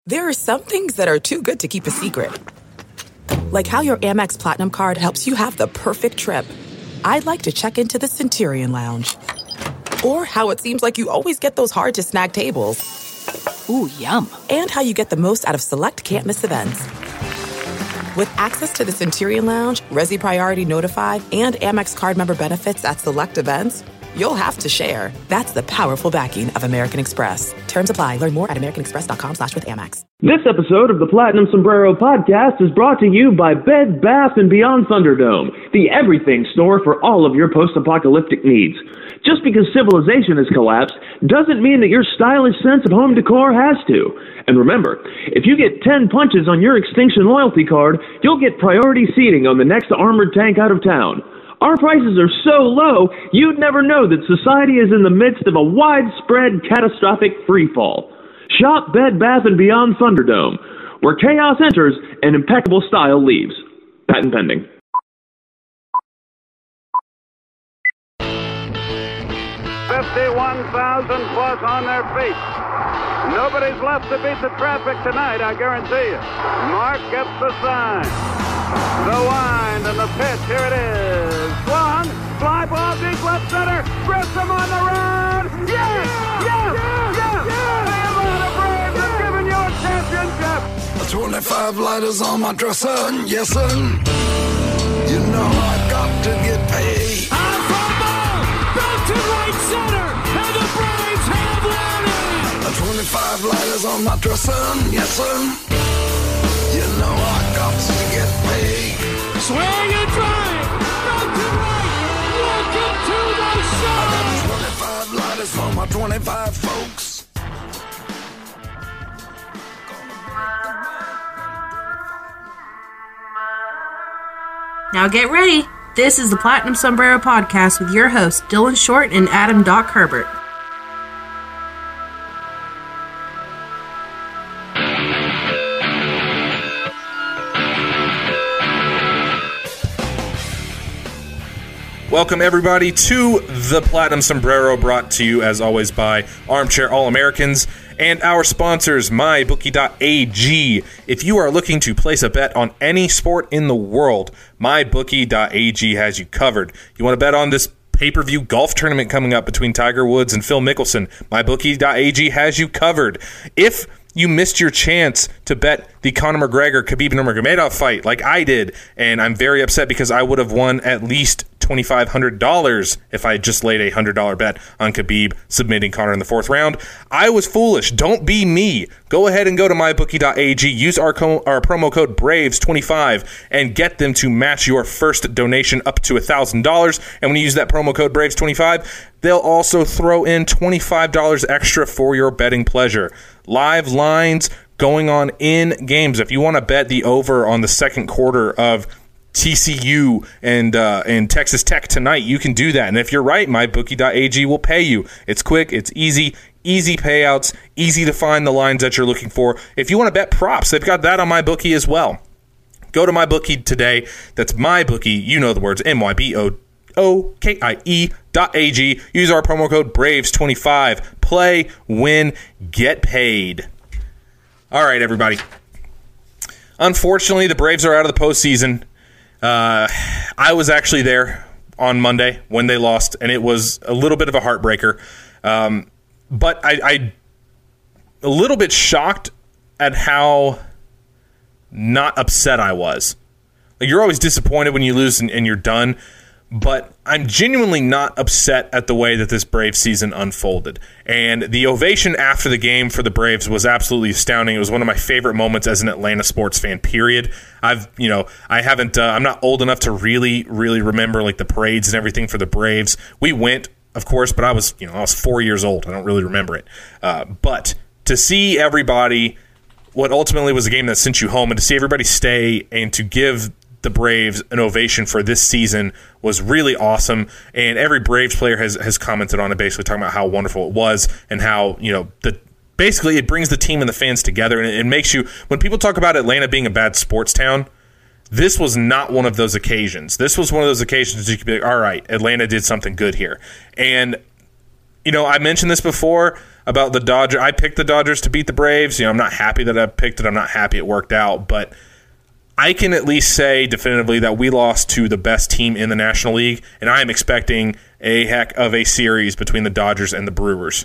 There are some things that are too good to keep a secret. Like how your Amex Platinum card helps you have the perfect trip. I'd like to check into the Centurion Lounge. Or how it seems like you always get those hard-to-snag tables. Ooh, yum. And how you get the most out of select can't-miss events. With access to the Centurion Lounge, Resi Priority Notified, and Amex card member benefits at select events, you'll have to share. That's the powerful backing of American Express. Terms apply. Learn more at americanexpress.com/withAmex. This episode of the Platinum Sombrero Podcast is brought to you by Bed Bath & Beyond Thunderdome, the everything store for all of your post-apocalyptic needs. Just because civilization has collapsed doesn't mean that your stylish sense of home decor has to. And remember, if you get 10 punches on your Extinction loyalty card, you'll get priority seating on the next armored tank out of town. Our prices are so low, you'd never know that society is in the midst of a widespread catastrophic freefall. Shop Bed Bath & Beyond Thunderdome, where chaos enters and impeccable style leaves. Patent pending. $51,000+ on their feet. Nobody's left to beat the traffic tonight, I guarantee you. Mark gets the sign. The wind and the pitch, here it is. Swung, fly ball deep left center. Grissom on the run. Yes! Yes! Yes! The Atlanta Braves have given you a championship. 25 lighters on my dresser, yes sir. You know I got to get paid. On fly ball, back to right center, and the Braves have won it. 25 lighters on my dresser, yes sir. You know I got to get paid. Swing and drive, back to right, welcome to the show. I got 25 lighters for my 25 folks. Now get ready. This is the Platinum Sombrero Podcast with your hosts, Dylan Short and Adam Doc Herbert. Welcome, everybody, to the Platinum Sombrero, brought to you, as always, by Armchair All-Americans and our sponsors, MyBookie.ag. If you are looking to place a bet on any sport in the world, MyBookie.ag has you covered. You want to bet on this pay-per-view golf tournament coming up between Tiger Woods and Phil Mickelson, MyBookie.ag has you covered. If you missed your chance to bet the Conor McGregor-Khabib Nurmagomedov fight like I did, and I'm very upset because I would have won at least $2,500 if I had just laid a $100 bet on Khabib submitting Conor in the fourth round. I was foolish. Don't be me. Go ahead and go to mybookie.ag. Use our promo code BRAVES25 and get them to match your first donation up to $1,000. And when you use that promo code BRAVES25, they'll also throw in $25 extra for your betting pleasure. Live lines going on in games. If you want to bet the over on the second quarter of TCU and Texas Tech tonight, you can do that. And if you're right, mybookie.ag will pay you. It's quick, it's easy payouts, easy to find the lines that you're looking for. If you want to bet props, they've got that on MyBookie as well. Go to MyBookie today. That's MyBookie, you know the words, MyBookie.ag. Use our promo code BRAVES25. Play, win, get paid. All right, everybody. Unfortunately, the Braves are out of the postseason. I was actually there on Monday when they lost, and it was a little bit of a heartbreaker. But I a little bit shocked at how not upset I was. Like, you're always disappointed when you lose and you're done, but I'm genuinely not upset at the way that this Braves season unfolded. And the ovation after the game for the Braves was absolutely astounding. It was one of my favorite moments as an Atlanta sports fan, period. I'm not old enough to really remember like the parades and everything for the Braves. We went, of course, but I was 4 years old. I don't really remember it. But to see everybody, what ultimately was a game that sent you home, and to see everybody stay and to give the Braves an ovation for this season was really awesome. And every Braves player has commented on it, basically talking about how wonderful it was and how, basically it brings the team and the fans together. And it makes you, when people talk about Atlanta being a bad sports town, this was not one of those occasions. This was one of those occasions that you could be like, all right, Atlanta did something good here. And, I mentioned this before. about the Dodgers. I picked the Dodgers to beat the Braves. I'm not happy that I picked it. I'm not happy it worked out, but I can at least say definitively that we lost to the best team in the National League, and I am expecting a heck of a series between the Dodgers and the Brewers.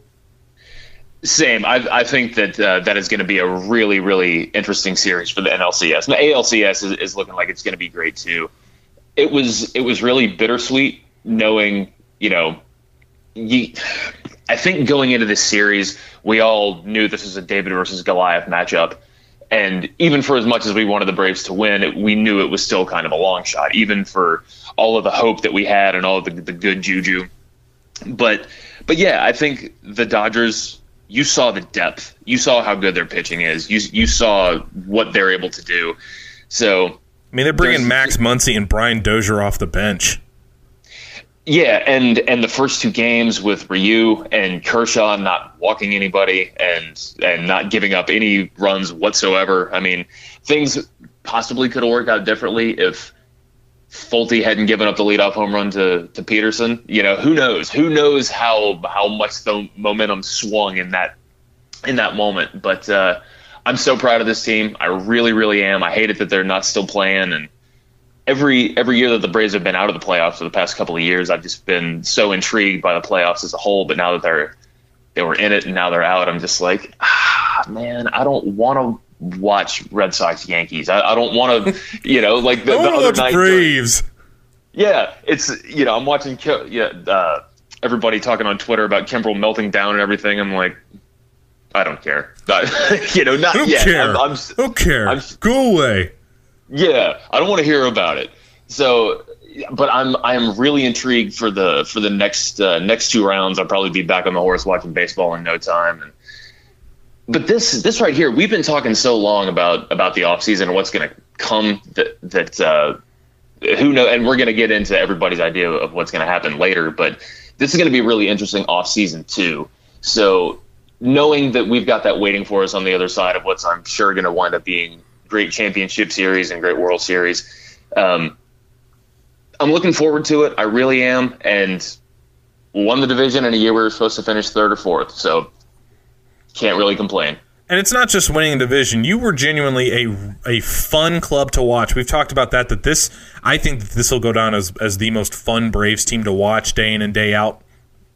Same. I think that that is going to be a really, really interesting series for the NLCS. And the ALCS is looking like it's going to be great too. It was really bittersweet knowing, I think going into this series, we all knew this was a David versus Goliath matchup. And even for as much as we wanted the Braves to win, we knew it was still kind of a long shot, even for all of the hope that we had and all of the good juju. But yeah, I think the Dodgers, you saw the depth. You saw how good their pitching is. You saw what they're able to do. So, I mean, they're bringing Max Muncy and Brian Dozier off the bench. Yeah, and the first two games with Ryu and Kershaw not walking anybody and not giving up any runs whatsoever. I mean, things possibly could have worked out differently if Fulte hadn't given up the leadoff home run to Peterson. Who knows? Who knows how much the momentum swung in that moment. But I'm so proud of this team. I really, really am. I hate it that they're not still playing. And every year that the Braves have been out of the playoffs for the past couple of years, I've just been so intrigued by the playoffs as a whole. But now that they were in it and now they're out, I'm just like, man, I don't want to watch Red Sox Yankees. I don't want to, like the other night. Braves. It's I'm watching everybody talking on Twitter about Kimbrel melting down and everything. I'm like, I don't care. Not yet. Care. Who cares? Go away. Yeah, I don't want to hear about it. So, but I am really intrigued for the next two rounds. I'll probably be back on the horse watching baseball in no time. But this right here, we've been talking so long about the offseason and what's going to come that who knows, and we're going to get into everybody's idea of what's going to happen later. But this is going to be a really interesting offseason too. So knowing that we've got that waiting for us on the other side of what's I'm sure going to wind up being great championship series and great World Series. I'm looking forward to it. I really am. And won the division in a year we were supposed to finish third or fourth. So can't really complain. And it's not just winning a division. You were genuinely a fun club to watch. We've talked about that I think that this will go down as the most fun Braves team to watch day in and day out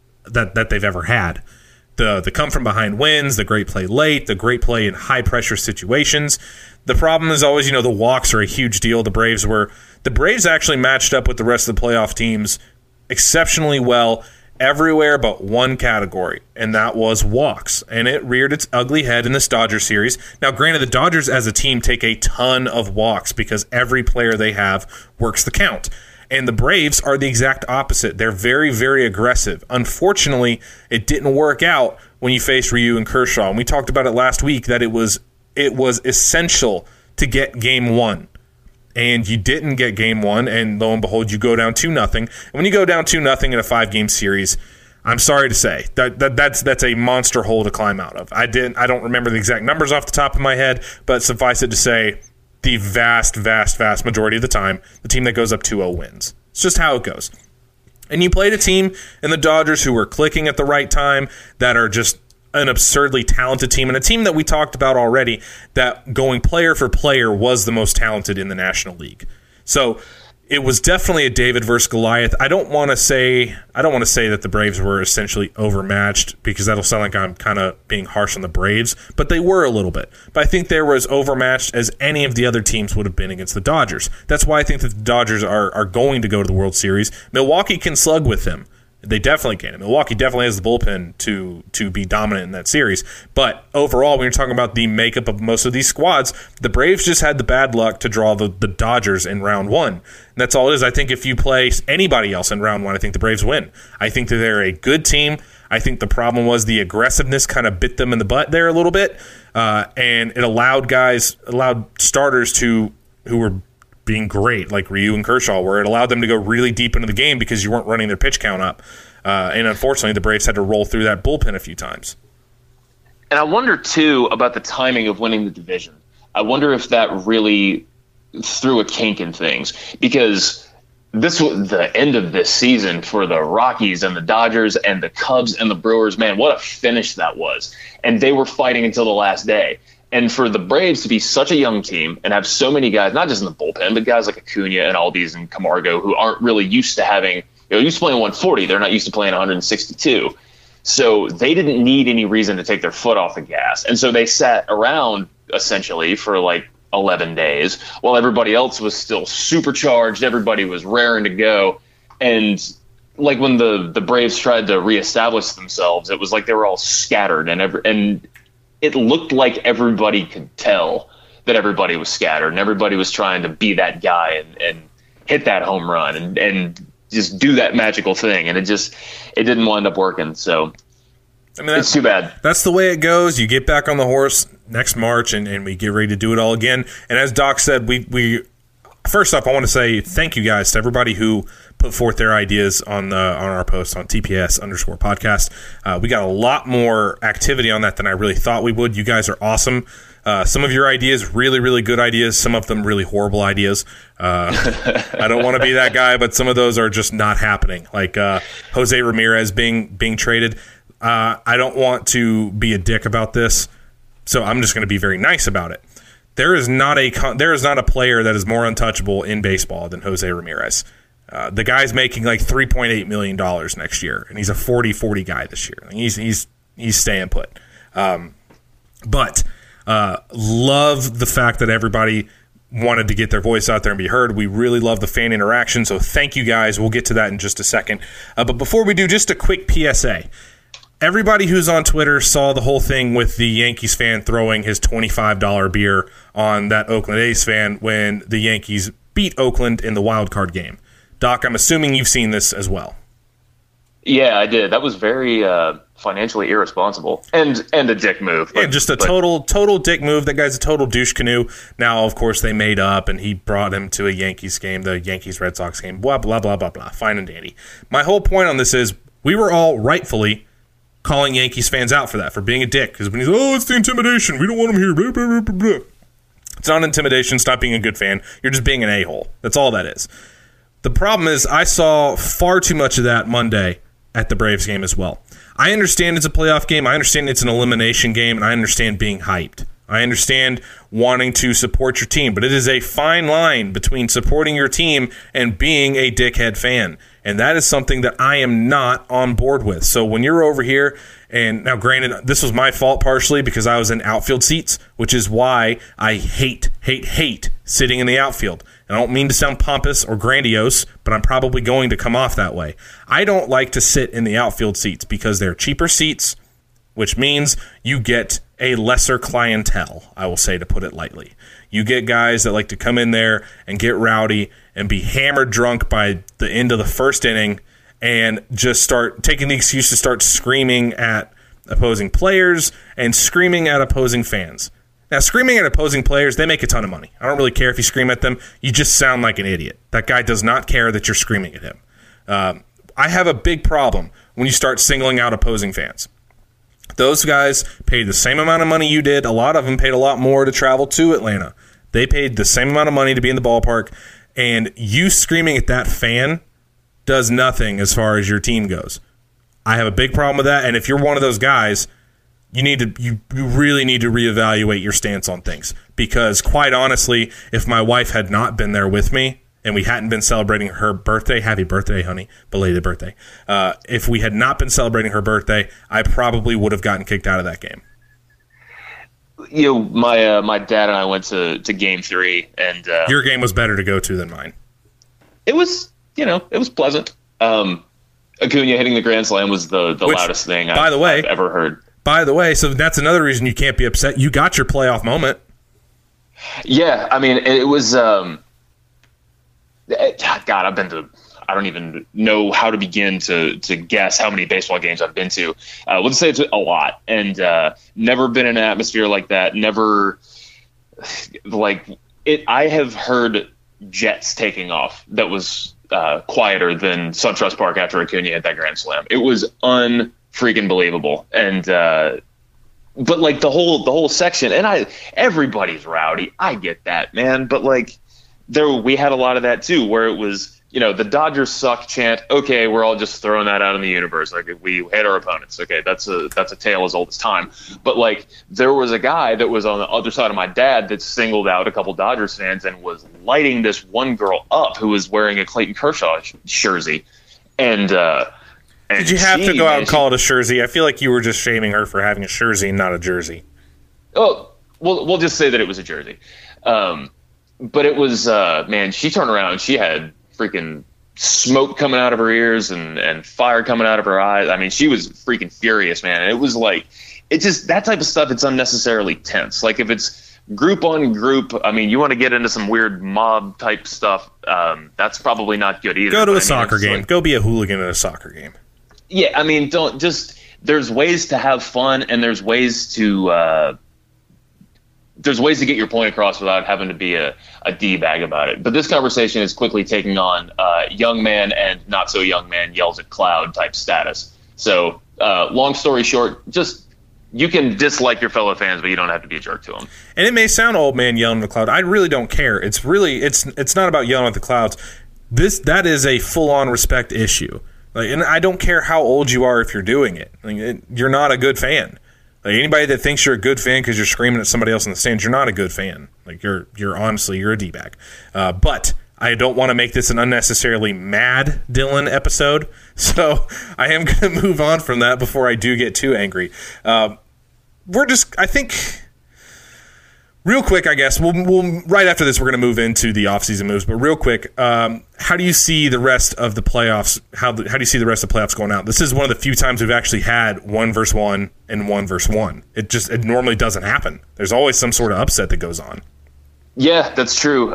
that they've ever had. The come from behind wins, the great play late, the great play in high pressure situations. The problem is always, the walks are a huge deal. The Braves actually matched up with the rest of the playoff teams exceptionally well everywhere but one category, and that was walks. And it reared its ugly head in this Dodger series. Now, granted, the Dodgers as a team take a ton of walks because every player they have works the count. And the Braves are the exact opposite. They're very, very aggressive. Unfortunately, it didn't work out when you faced Ryu and Kershaw. And we talked about it last week that it was essential to get game one. And you didn't get game one, and lo and behold, you go down 2-0. And when you go down 2-0 in a 5-game series, I'm sorry to say that's a monster hole to climb out of. I don't remember the exact numbers off the top of my head, but suffice it to say, the vast, vast, vast majority of the time, the team that goes up 2-0 wins. It's just how it goes. And you played a team in the Dodgers who were clicking at the right time, that are just an absurdly talented team, and a team that we talked about already that going player for player was the most talented in the National League. So it was definitely a David versus Goliath. I don't want to say that the Braves were essentially overmatched, because that'll sound like I'm kind of being harsh on the Braves, but they were a little bit. But I think they were as overmatched as any of the other teams would have been against the Dodgers. That's why I think that the Dodgers are going to go to the World Series. Milwaukee can slug with them. They definitely can. Milwaukee definitely has the bullpen to be dominant in that series. But overall, when you're talking about the makeup of most of these squads, the Braves just had the bad luck to draw the Dodgers in round one. And that's all it is. I think if you play anybody else in round one, I think the Braves win. I think that they're a good team. I think the problem was the aggressiveness kind of bit them in the butt there a little bit. And it allowed starters who were being great, like Ryu and Kershaw, where it allowed them to go really deep into the game because you weren't running their pitch count up. And unfortunately, the Braves had to roll through that bullpen a few times. And I wonder, too, about the timing of winning the division. I wonder if that really threw a kink in things, because this was the end of this season for the Rockies and the Dodgers and the Cubs and the Brewers. Man, what a finish that was. And they were fighting until the last day. And for the Braves to be such a young team and have so many guys, not just in the bullpen, but guys like Acuna and Albies and Camargo, who aren't really used to having, used to playing 140. They're not used to playing 162. So they didn't need any reason to take their foot off the gas. And so they sat around essentially for like 11 days while everybody else was still supercharged. Everybody was raring to go. And like when the Braves tried to reestablish themselves, it was like they were all scattered, and it looked like everybody could tell that everybody was scattered and everybody was trying to be that guy and hit that home run and just do that magical thing. And it didn't wind up working. So I mean, it's too bad. That's the way it goes. You get back on the horse next March, and we get ready to do it all again. And as Doc said, we first off, I want to say thank you guys to everybody who put forth their ideas on our post on TPS_podcast. We got a lot more activity on that than I really thought we would. You guys are awesome. Some of your ideas, really, really good ideas. Some of them really horrible ideas. I don't want to be that guy, but some of those are just not happening. Like Jose Ramirez being traded. I don't want to be a dick about this, so I'm just going to be very nice about it. There is not a player that is more untouchable in baseball than Jose Ramirez. The guy's making like $3.8 million next year, and he's a 40-40 guy this year. He's staying put. But love the fact that everybody wanted to get their voice out there and be heard. We really love the fan interaction, so thank you guys. We'll get to that in just a second. But before we do, just a quick PSA. Everybody who's on Twitter saw the whole thing with the Yankees fan throwing his $25 beer on that Oakland A's fan when the Yankees beat Oakland in the wild card game. Doc, I'm assuming you've seen this as well. Yeah, I did. That was very financially irresponsible and a dick move. Yeah, just a total dick move. That guy's a total douche canoe. Now, of course, they made up, and he brought him to a Yankees game, the Yankees-Red Sox game, blah, blah, blah, blah, blah. Fine and dandy. My whole point on this is we were all rightfully calling Yankees fans out for that, for being a dick. Because when he's, it's the intimidation. We don't want him here. Blah, blah, blah, blah. It's not intimidation. Stop being a good fan. You're just being an a-hole. That's all that is. The problem is I saw far too much of that Monday at the Braves game as well. I understand it's a playoff game. I understand it's an elimination game, and I understand being hyped. I understand wanting to support your team, but it is a fine line between supporting your team and being a dickhead fan. And that is something that I am not on board with. So when you're over here, and now granted, this was my fault partially because I was in outfield seats, which is why I hate sitting in the outfield. And I don't mean to sound pompous or grandiose, but I'm probably going to come off that way. I don't like to sit in the outfield seats because they're cheaper seats, which means you get a lesser clientele, I will say, to put it lightly. You get guys that like to come in there and get rowdy and be hammered drunk by the end of the first inning and just start taking the excuse to start screaming at opposing players and screaming at opposing fans. Now, screaming at opposing players, they make a ton of money. I don't really care if you scream at them. You just sound like an idiot. That guy does not care that you're screaming at him. I have a big problem when you start singling out opposing fans. Those guys paid the same amount of money you did. A lot of them paid a lot more to travel to Atlanta. They paid the same amount of money to be in the ballpark, and you screaming at that fan does nothing as far as your team goes. I have a big problem with that, and if you're one of those guys, you really need to reevaluate your stance on things. Because quite honestly, if my wife had not been there with me and we hadn't been celebrating her birthday, happy birthday, honey, belated birthday. If we had not been celebrating her birthday, I probably would have gotten kicked out of that game. You know, my dad and I went to Game 3, and your game was better to go to than mine. It was, it was pleasant. Acuna hitting the grand slam was the loudest thing I've ever heard. By the way, so that's another reason you can't be upset. You got your playoff moment. Yeah, I mean, it was. God, I've been to. I don't even know how to begin to guess how many baseball games I've been to. Let's say it's a lot, and never been in an atmosphere like that. Never, like it. I have heard jets taking off that was quieter than SunTrust Park after Acuna hit that grand slam. It was unfreaking believable, and but like the whole section, and everybody's rowdy. I get that, man, but like we had a lot of that too, where it was the Dodgers suck chant. Okay, we're all just throwing that out in the universe. Like, we hate our opponents. Okay, that's a tale as old as time. But like, there was a guy that was on the other side of my dad that singled out a couple Dodgers fans and was lighting this one girl up who was wearing a Clayton Kershaw jersey. And did you have to go out and call it a jersey? I feel like you were just shaming her for having a jersey and not a jersey. Oh, we'll just say that it was a jersey. But it was, man, she turned around and she had freaking smoke coming out of her ears and fire coming out of her eyes. I mean, she was freaking furious, man. And it was like, it just, that type of stuff, it's unnecessarily tense. Like, if it's group on group, I mean, you want to get into some weird mob type stuff, that's probably not good either. Go to a soccer game. Go be a hooligan at a soccer game. Yeah, I mean, there's ways to have fun, and there's ways to get your point across without having to be a D-bag about it. But this conversation is quickly taking on young man and not so young man yells at cloud type status. So long story short, just you can dislike your fellow fans, but you don't have to be a jerk to them. And it may sound old man yelling at the cloud. I really don't care. It's really it's not about yelling at the clouds. That is a full-on respect issue. Like, and I don't care how old you are if you're doing it. Like, you're not a good fan. Like, anybody that thinks you're a good fan because you're screaming at somebody else in the stands, you're not a good fan. Like, you're honestly, you're a D-bag. But I don't want to make this an unnecessarily mad Dylan episode, so I am going to move on from that before I do get too angry. I think, real quick, I guess, we'll right after this, we're going to move into the offseason moves, but real quick, how do you see the rest of the playoffs, how do you see the rest of the playoffs going out? This is one of the few times we've actually had 1-1 and 1-1. It normally doesn't happen. There's always some sort of upset that goes on. Yeah, that's true.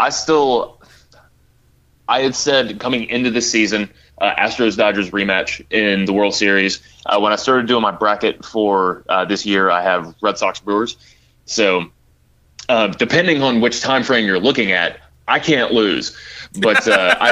I had said coming into this season, Astros-Dodgers rematch in the World Series. When I started doing my bracket for this year, I have Red Sox-Brewers. So depending on which time frame you're looking at, I can't lose. But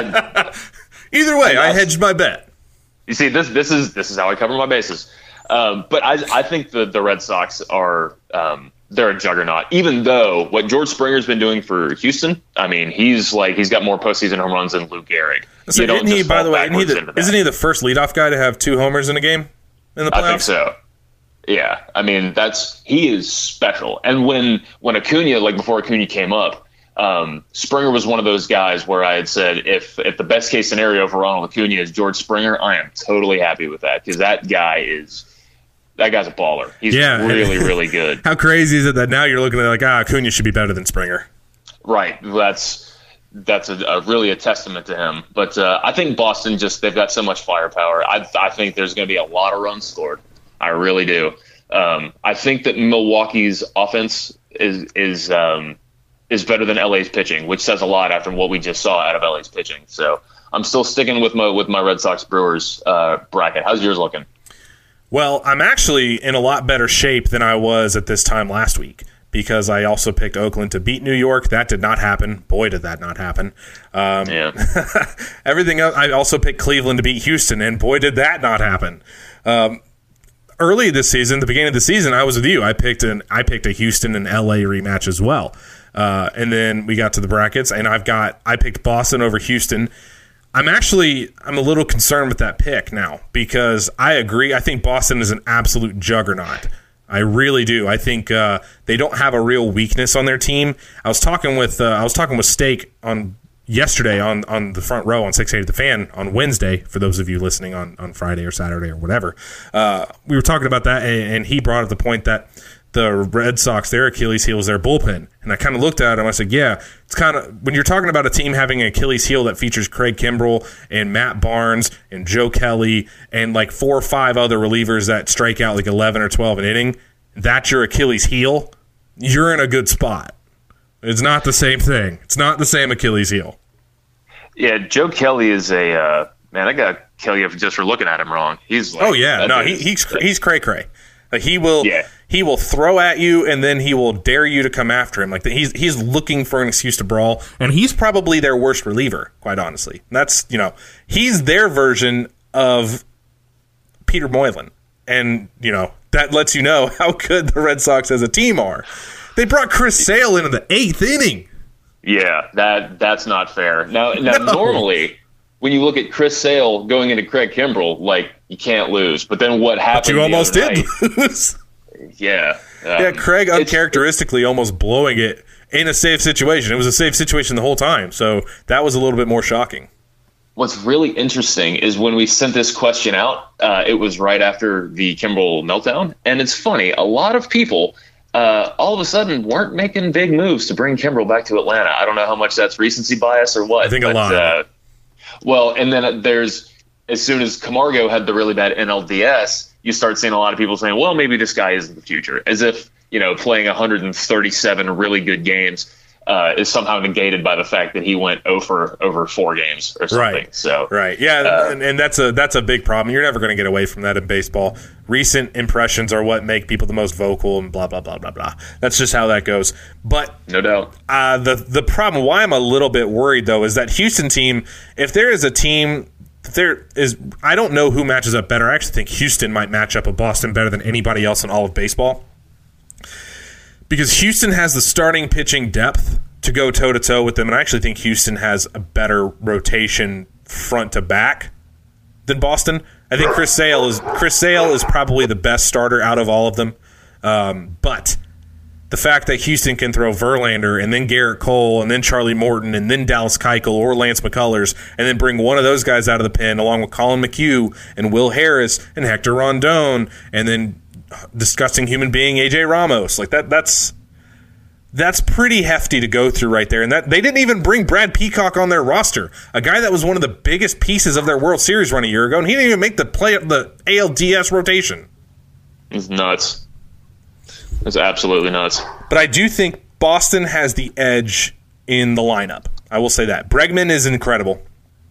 either way, I hedged my bet. You see, this is how I cover my bases. But I think the Red Sox are they're a juggernaut. Even though what George Springer's been doing for Houston, I mean, he's got more postseason home runs than Lou Gehrig. So isn't he the first leadoff guy to have 2 homers in a game in the playoffs? I think so. Yeah, I mean, he is special. And when Acuna, like before Acuna came up, Springer was one of those guys where I had said, if the best case scenario for Ronald Acuna is George Springer, I am totally happy with that, because that guy's a baller. He's really, really good. How crazy is it that now you're looking at it like, Acuna should be better than Springer? Right. That's really a testament to him. But I think Boston they've got so much firepower. I think there's going to be a lot of runs scored. I really do. I think that Milwaukee's offense is better than LA's pitching, which says a lot after what we just saw out of LA's pitching. So I'm still sticking with my Red Sox Brewers bracket. How's yours looking? Well, I'm actually in a lot better shape than I was at this time last week, because I also picked Oakland to beat New York. That did not happen. Boy, did that not happen. Everything else, I also picked Cleveland to beat Houston, and boy, did that not happen. Early this season, the beginning of the season, I was with you. I picked a Houston and LA rematch as well. And then we got to the brackets, and I picked Boston over Houston. I'm a little concerned with that pick now, because I agree. I think Boston is an absolute juggernaut. I really do. I think they don't have a real weakness on their team. I was talking with Steak on yesterday on the front row on 680 The Fan on Wednesday, for those of you listening on Friday or Saturday or whatever. We were talking about that, and he brought up the point that the Red Sox, their Achilles heel is their bullpen. And I kind of looked at him. I said, yeah, it's kind of, when you're talking about a team having an Achilles heel that features Craig Kimbrell and Matt Barnes and Joe Kelly and like 4 or 5 other relievers that strike out like 11 or 12 an inning, that's your Achilles heel, you're in a good spot. It's not the same thing. It's not the same Achilles heel. Yeah, Joe Kelly is man, I got to kill you just for looking at him wrong. He's like, he's cray-cray. Like he will throw at you, and then he will dare you to come after him. Like he's looking for an excuse to brawl, and he's probably their worst reliever, quite honestly. That's, he's their version of Peter Moylan, and that lets you know how good the Red Sox as a team are. They brought Chris Sale into the 8th inning. Yeah, that's not fair. Now normally when you look at Chris Sale going into Craig Kimbrell, like, you can't lose. But then what happened? But you almost did lose. Yeah. Yeah, Craig uncharacteristically almost blowing it in a safe situation. It was a safe situation the whole time, so that was a little bit more shocking. What's really interesting is when we sent this question out, it was right after the Kimbrell meltdown. And it's funny, a lot of people all of a sudden weren't making big moves to bring Kimbrell back to Atlanta. I don't know how much that's recency bias or what. I think a lot. Well, and then as soon as Camargo had the really bad NLDS, you start seeing a lot of people saying, well, maybe this guy is the future, as if, playing 137 really good games is somehow negated by the fact that he went over 4 games or something. Right. So right, yeah, and that's a big problem. You're never going to get away from that in baseball. Recent impressions are what make people the most vocal, and blah blah blah blah blah. That's just how that goes. But no doubt, the problem, why I'm a little bit worried though, is that Houston team. If there is a team. I don't know who matches up better. I actually think Houston might match up with Boston better than anybody else in all of baseball. Because Houston has the starting pitching depth to go toe-to-toe with them, and I actually think Houston has a better rotation front to back than Boston. I think Chris Sale is probably the best starter out of all of them. But the fact that Houston can throw Verlander and then Garrett Cole and then Charlie Morton and then Dallas Keuchel or Lance McCullers and then bring one of those guys out of the pen along with Colin McHugh and Will Harris and Hector Rondon and then disgusting human being AJ Ramos. Like that's pretty hefty to go through right there. And that they didn't even bring Brad Peacock on their roster, a guy that was one of the biggest pieces of their World Series run a year ago, and he didn't even make the ALDS rotation. It's nuts. It's absolutely nuts. But I do think Boston has the edge in the lineup. I will say that. Bregman is incredible.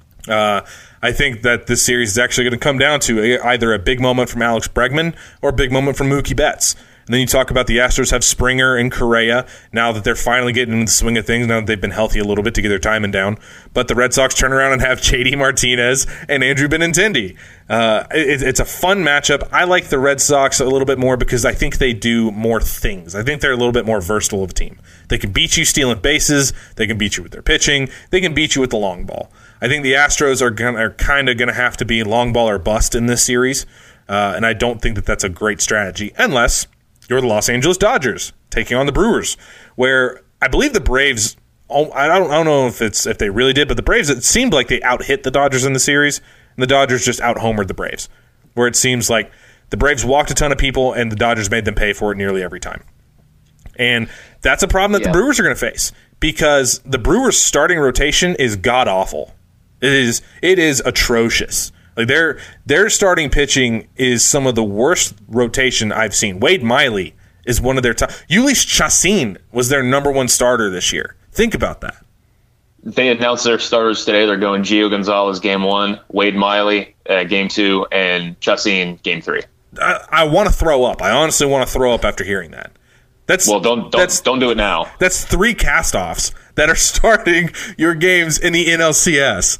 I think that this series is actually going to come down to either a big moment from Alex Bregman or a big moment from Mookie Betts. And then you talk about the Astros have Springer and Correa now that they're finally getting into the swing of things, now that they've been healthy a little bit to get their timing down. But the Red Sox turn around and have JD Martinez and Andrew Benintendi. It's a fun matchup. I like the Red Sox a little bit more because I think they do more things. I think they're a little bit more versatile of a team. They can beat you stealing bases. They can beat you with their pitching. They can beat you with the long ball. I think the Astros are kind of going to have to be long ball or bust in this series, and I don't think that that's a great strategy unless you're the Los Angeles Dodgers taking on the Brewers, where I believe the Braves. I don't know if they really did, but the Braves, it seemed like they out-hit the Dodgers in the series, and the Dodgers just out-homered the Braves, where it seems like the Braves walked a ton of people, and the Dodgers made them pay for it nearly every time. And that's a problem that the Brewers are going to face because the Brewers' starting rotation is god-awful. It is atrocious. Like their starting pitching is some of the worst rotation I've seen. Wade Miley is one of their top. Ulyss Chacin was their number 1 starter this year. Think about that. They announced their starters today. They're going Gio Gonzalez game 1, Wade Miley game 2, and Chacin game 3. I want to throw up. I honestly want to throw up after hearing that. Don't do it now. That's 3 cast-offs that are starting your games in the NLCS.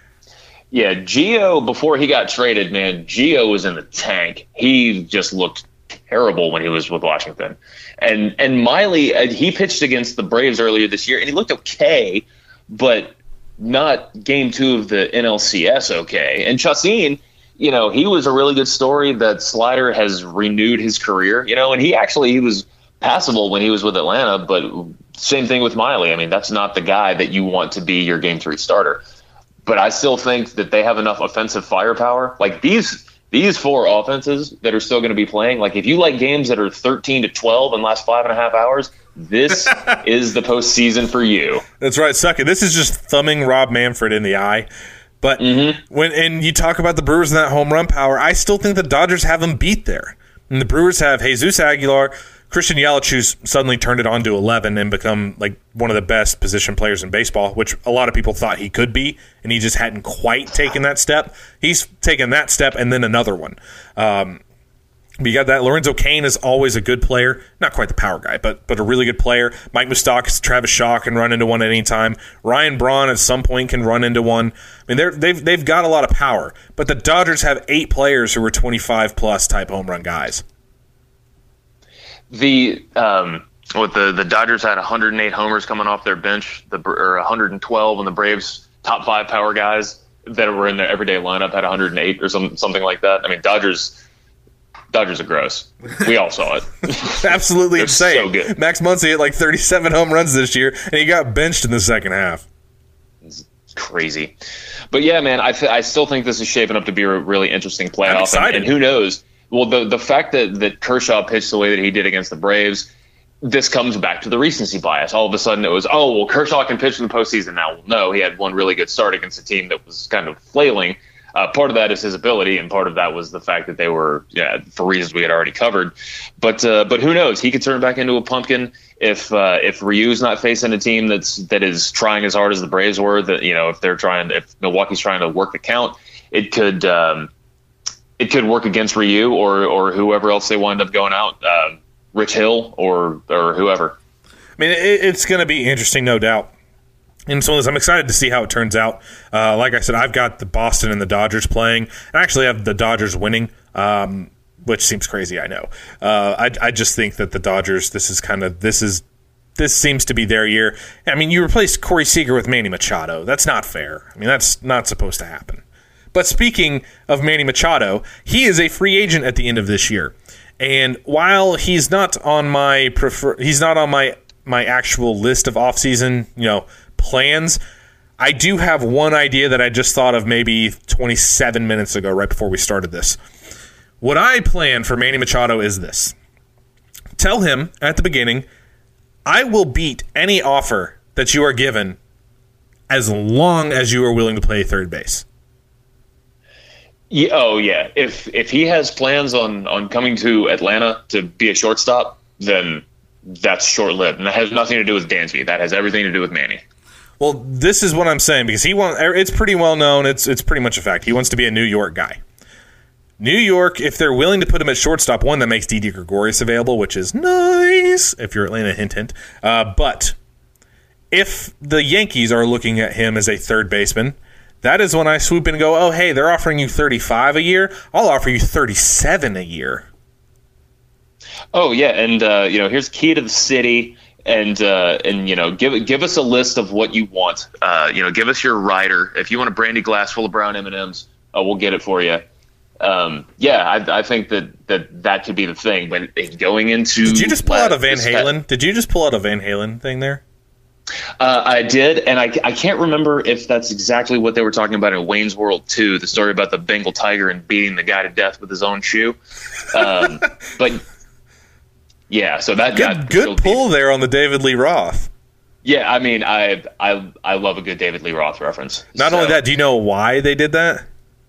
Yeah, Gio, before he got traded, man, Gio was in the tank. He just looked terrible when he was with Washington. And Miley, he pitched against the Braves earlier this year, and he looked okay, but not game 2 of the NLCS okay. And Chacin, he was a really good story. That slider has renewed his career, and he was passable when he was with Atlanta, but same thing with Miley. I mean, that's not the guy that you want to be your game 3 starter. But I still think that they have enough offensive firepower. Like these 4 offenses that are still going to be playing, like if you like games that are 13-12 and last 5.5 hours, this is the postseason for you. That's right, suck it. This is just thumbing Rob Manfred in the eye. But when you talk about the Brewers and that home run power, I still think the Dodgers have them beat there. And the Brewers have Jesus Aguilar, Christian Yelich, who's suddenly turned it on to 11 and become like one of the best position players in baseball, which a lot of people thought he could be, and he just hadn't quite taken that step. He's taken that step and then another one. But you got that. Lorenzo Cain is always a good player. Not quite the power guy, but a really good player. Mike Moustakas, Travis Shaw can run into one at any time. Ryan Braun at some point can run into one. I mean, they've got a lot of power. But the Dodgers have 8 players who are 25-plus type home run guys. The Dodgers had 108 homers coming off their bench, or 112, and the Braves top 5 power guys. that were in their everyday lineup had 108 or something like that. I mean, Dodgers are gross. We all saw it. Absolutely insane. So good. Max Muncy hit like 37 home runs this year, and he got benched in the second half. It's crazy. But yeah, man, I still think this is shaping up to be a really interesting playoff. And who knows? Well, the fact that Kershaw pitched the way that he did against the Braves, this comes back to the recency bias. All of a sudden it was, Kershaw can pitch in the postseason now. Well, no, he had one really good start against a team that was kind of flailing. Part of that is his ability, and part of that was the fact that they were, for reasons we had already covered. But who knows? He could turn back into a pumpkin if Ryu's not facing a team that is trying as hard as the Braves were. That if Milwaukee's trying to work the count, it could work against Ryu or whoever else they wind up going out, Rich Hill or whoever. I mean, it's going to be interesting, no doubt. And so I'm excited to see how it turns out. Like I said, I've got the Boston and the Dodgers playing. I actually have the Dodgers winning, which seems crazy, I know. I just think that the Dodgers, this seems to be their year. I mean, you replaced Corey Seager with Manny Machado. That's not fair. I mean, that's not supposed to happen. But speaking of Manny Machado, he is a free agent at the end of this year. And while he's not on my actual list of offseason, plans, I do have one idea that I just thought of maybe 27 minutes ago, right before we started this. What I plan for Manny Machado is this. Tell him at the beginning, I will beat any offer that you are given as long as you are willing to play third base. Yeah, yeah. If he has plans on coming to Atlanta to be a shortstop, then that's short-lived. And that has nothing to do with Dansby. That has everything to do with Manny. Well, this is what I'm saying, because it's pretty well known. It's pretty much a fact. He wants to be a New York guy. New York, if they're willing to put him at shortstop, one, that makes Didi Gregorius available, which is nice if you're Atlanta, hint, hint. But if the Yankees are looking at him as a third baseman, that is when I swoop in and go, oh, hey, they're offering you $35 a year. I'll offer you $37 a year. Oh, yeah, and here's key to the city. And give us a list of what you want. Give us your rider. If you want a brandy glass full of brown M&Ms, we'll get it for you. I think that could be the thing. But going into, did you just pull out a Van Halen? Did you just pull out a Van Halen thing there? I did, and I can't remember if that's exactly what they were talking about in Wayne's World 2, the story about the Bengal tiger and beating the guy to death with his own shoe. But. Yeah, so that good pull there on the David Lee Roth. Yeah, I mean, I love a good David Lee Roth reference. Not only that, do you know why they did that?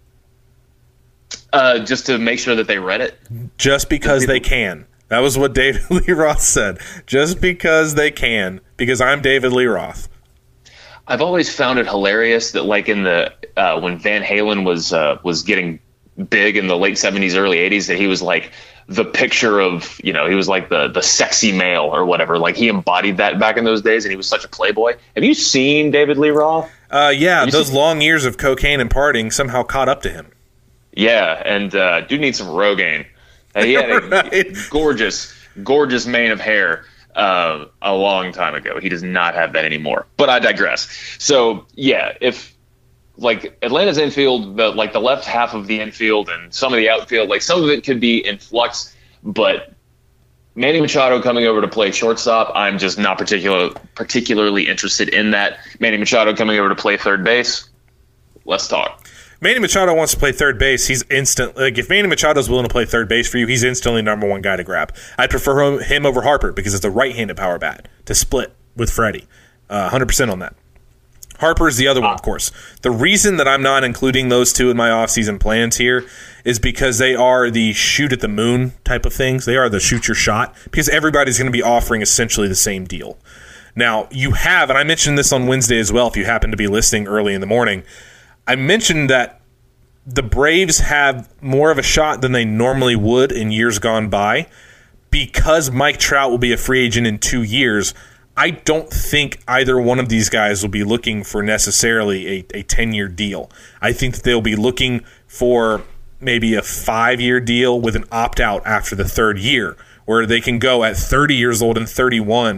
Just to make sure that they read it. Just because they can. That was what David Lee Roth said. Just because they can, because I'm David Lee Roth. I've always found it hilarious that, like in the when Van Halen was getting big in the late 70s, early 80s, that he was like the picture of, he was like the sexy male or whatever. Like he embodied that back in those days, and he was such a playboy. Have you seen David Lee Roth? Yeah, those long years of cocaine and partying somehow caught up to him. Yeah, and dude needs some Rogaine. He had a gorgeous mane of hair a long time ago. He does not have that anymore. But I digress. So, yeah, if like Atlanta's infield, the left half of the infield and some of the outfield, like some of it could be in flux, but Manny Machado coming over to play shortstop, I'm just not particularly interested in that. Manny Machado coming over to play third base, let's talk. Manny Machado wants to play third base. He's if Manny Machado's willing to play third base for you, he's instantly number one guy to grab. I'd prefer him over Harper because it's a right-handed power bat to split with Freddie. 100% on that. Harper is the other one, of course. The reason that I'm not including those two in my offseason plans here is because they are the shoot at the moon type of things. They are the shoot your shot because everybody's going to be offering essentially the same deal. Now, you have, and I mentioned this on Wednesday as well if you happen to be listening early in the morning, I mentioned that the Braves have more of a shot than they normally would in years gone by because Mike Trout will be a free agent in 2 years. I don't think either one of these guys will be looking for necessarily a 10-year deal. I think that they'll be looking for maybe a 5-year deal with an opt-out after the third year, where they can go at 30 years old and 31, or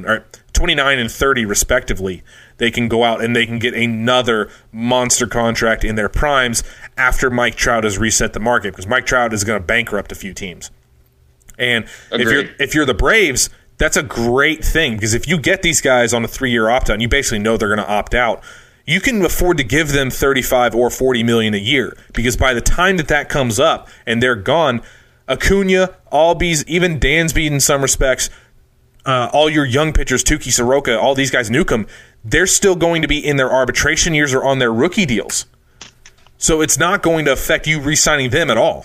29 and 30 respectively, they can go out and they can get another monster contract in their primes after Mike Trout has reset the market, because Mike Trout is going to bankrupt a few teams. And if you're the Braves, that's a great thing, because if you get these guys on a 3-year opt-out, and you basically know they're going to opt out, you can afford to give them $35 or $40 million a year, because by the time that comes up and they're gone, Acuna, Albies, even Dansby in some respects, all your young pitchers, Tukey, Soroka, all these guys, Newcomb, they're still going to be in their arbitration years or on their rookie deals. So it's not going to affect you re-signing them at all.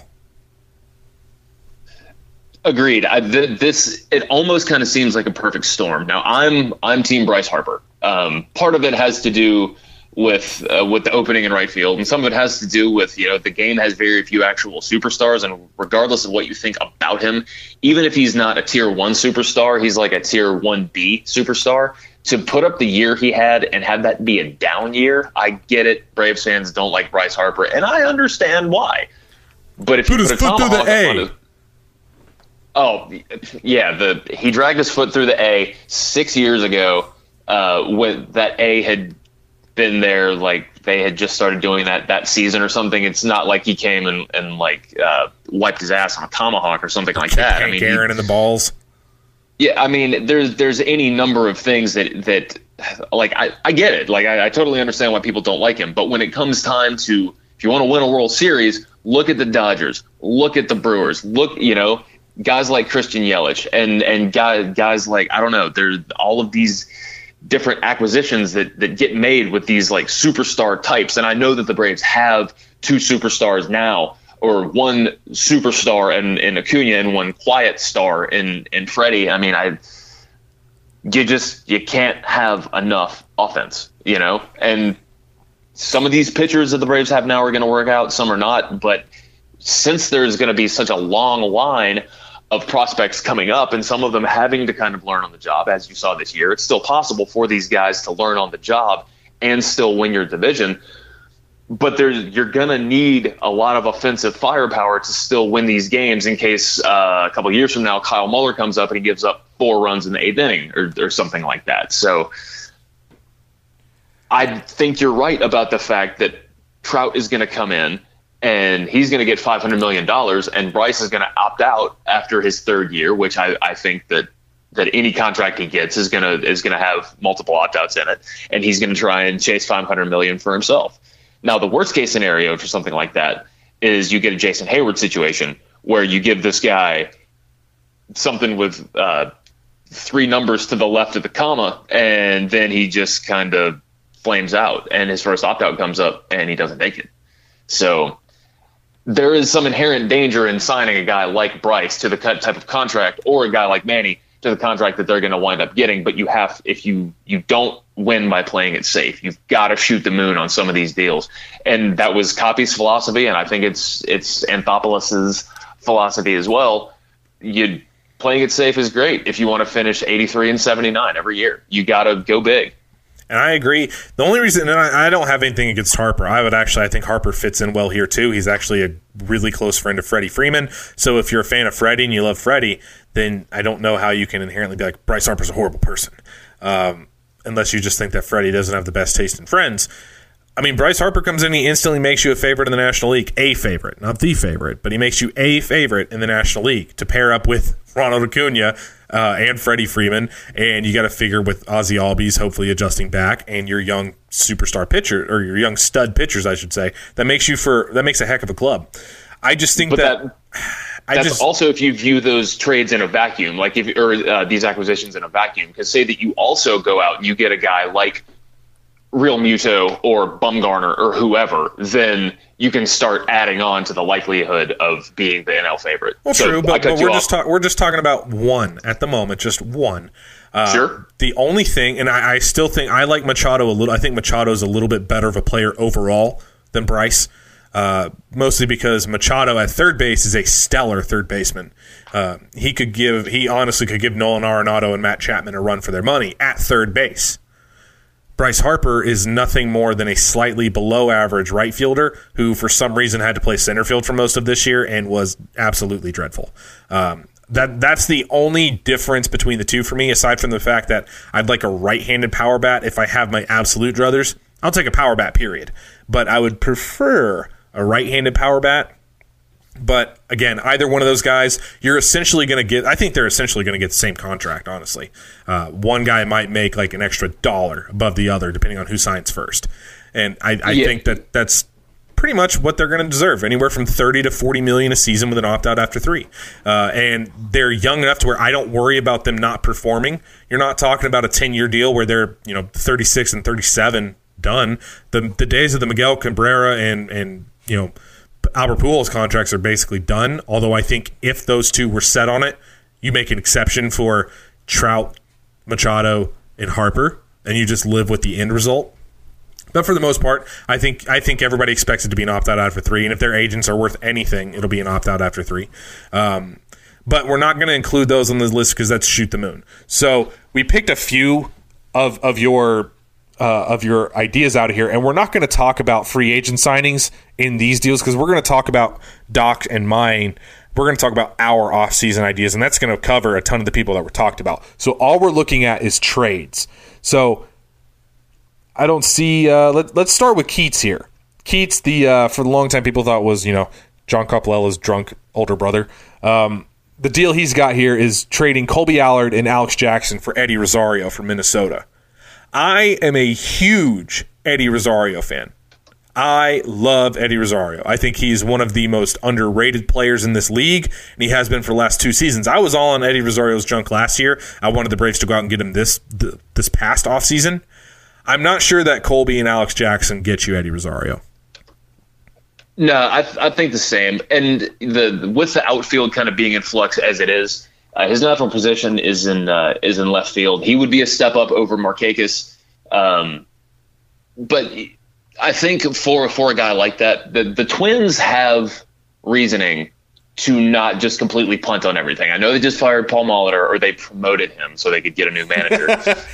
Agreed. It almost kind of seems like a perfect storm. Now, I'm Team Bryce Harper. Part of it has to do with the opening in right field, and some of it has to do with, the game has very few actual superstars, and regardless of what you think about him, even if he's not a tier 1 superstar, he's like a tier 1B superstar. To put up the year he had and have that be a down year, I get it. Braves fans don't like Bryce Harper, and I understand why. But if you put a tomahawk on his, oh yeah, he dragged his foot through the A 6 years ago. When that A had been there, like they had just started doing that season or something. It's not like he came and wiped his ass on a tomahawk or something like that. Hank Aaron in the balls. Yeah, I mean, there's any number of things that like I get it. Like I totally understand why people don't like him. But when it comes time to, if you want to win a World Series, look at the Dodgers, look at the Brewers, guys like Christian Yelich and guys like, I don't know, there's all of these different acquisitions that get made with these like superstar types. And I know that the Braves have 2 superstars now, or 1 superstar in Acuna and 1 quiet star in Freddie. I mean, you can't have enough offense, and some of these pitchers that the Braves have now are going to work out, some are not. But since there's going to be such a long line of prospects coming up, and some of them having to kind of learn on the job, as you saw this year, it's still possible for these guys to learn on the job and still win your division. But you're going to need a lot of offensive firepower to still win these games in case a couple of years from now Kyle Muller comes up and he gives up 4 runs in the 8th inning or something like that. So I think you're right about the fact that Trout is going to come in and he's going to get $500 million, and Bryce is going to opt out after his 3rd year, which I think that any contract he gets is going to have multiple opt-outs in it, and he's going to try and chase $500 million for himself. Now, the worst case scenario for something like that is you get a Jason Hayward situation where you give this guy something with 3 numbers to the left of the comma, and then he just kind of flames out, and his first opt-out comes up, and he doesn't take it. So there is some inherent danger in signing a guy like Bryce to the type of contract, or a guy like Manny to the contract that they're going to wind up getting. But if you don't win by playing it safe, you've got to shoot the moon on some of these deals. And that was Copy's philosophy, and I think it's Anthopoulos' philosophy as well. Playing it safe is great if you want to finish 83 and 79 every year. You got to go big. And I agree. The only reason, and I don't have anything against Harper. I think Harper fits in well here too. He's actually a really close friend of Freddie Freeman. So if you're a fan of Freddie and you love Freddie, then I don't know how you can inherently be like, Bryce Harper's a horrible person. Unless you just think that Freddie doesn't have the best taste in friends. I mean, Bryce Harper comes in, he instantly makes you a favorite in the National League. A favorite, not the favorite, but he makes you a favorite in the National League to pair up with Ronald Acuna and Freddie Freeman. And you got to figure with Ozzie Albies hopefully adjusting back, and your young superstar pitcher, or your young stud pitchers, I should say, that makes a heck of a club. I just think that's also if you view those trades in a vacuum, like these acquisitions in a vacuum, because say that you also go out and you get a guy like Real Muto or Bumgarner or whoever, then you can start adding on to the likelihood of being the NL favorite. Well, true, but we're just talking about one at the moment, just one. Sure. The only thing, and I still think I like Machado a little. I think Machado's a little bit better of a player overall than Bryce, mostly because Machado at third base is a stellar third baseman. He honestly could give Nolan Arenado and Matt Chapman a run for their money at third base. Bryce Harper is nothing more than a slightly below average right fielder who for some reason had to play center field for most of this year and was absolutely dreadful. That's the only difference between the two for me, aside from the fact that I'd like a right-handed power bat. If I have my absolute druthers, I'll take a power bat, period. But I would prefer a right-handed power bat. But again, either one of those guys, you're essentially going to get, I think they're essentially going to get the same contract, honestly. One guy might make like an extra $1 above the other, depending on who signs first. And I think that's pretty much what they're going to deserve, anywhere from $30 to $40 million a season with an opt-out after 3. And they're young enough to where I don't worry about them not performing. You're not talking about a 10-year deal where they're 36 and 37 done. The days of the Miguel Cabrera and Albert Pujols contracts are basically done, although I think if those two were set on it, you make an exception for Trout, Machado, and Harper, and you just live with the end result. But for the most part, I think everybody expects it to be an opt-out after 3, and if their agents are worth anything, it'll be an opt-out after 3. But we're not going to include those on the list because that's shoot the moon. So we picked a few of your ideas out of here, and we're not going to talk about free agent signings in these deals because we're going to talk about Doc and mine. We're going to talk about our offseason ideas, and that's going to cover a ton of the people that were talked about. So all we're looking at is trades. So I don't see let's start with Keats here. Keats, for the long time people thought was, John Coppola's drunk older brother. The deal he's got here is trading Colby Allard and Alex Jackson for Eddie Rosario from Minnesota. I am a huge Eddie Rosario fan. I love Eddie Rosario. I think he's one of the most underrated players in this league, and he has been for the last 2 seasons. I was all on Eddie Rosario's junk last year. I wanted the Braves to go out and get him this past offseason. I'm not sure that Colby and Alex Jackson get you Eddie Rosario. No, I think the same. And with the outfield kind of being in flux as it is, his natural position is in left field. He would be a step up over Markakis. But I think for a guy like that, the Twins have reasoning to not just completely punt on everything. I know they just fired Paul Molitor, or they promoted him so they could get a new manager.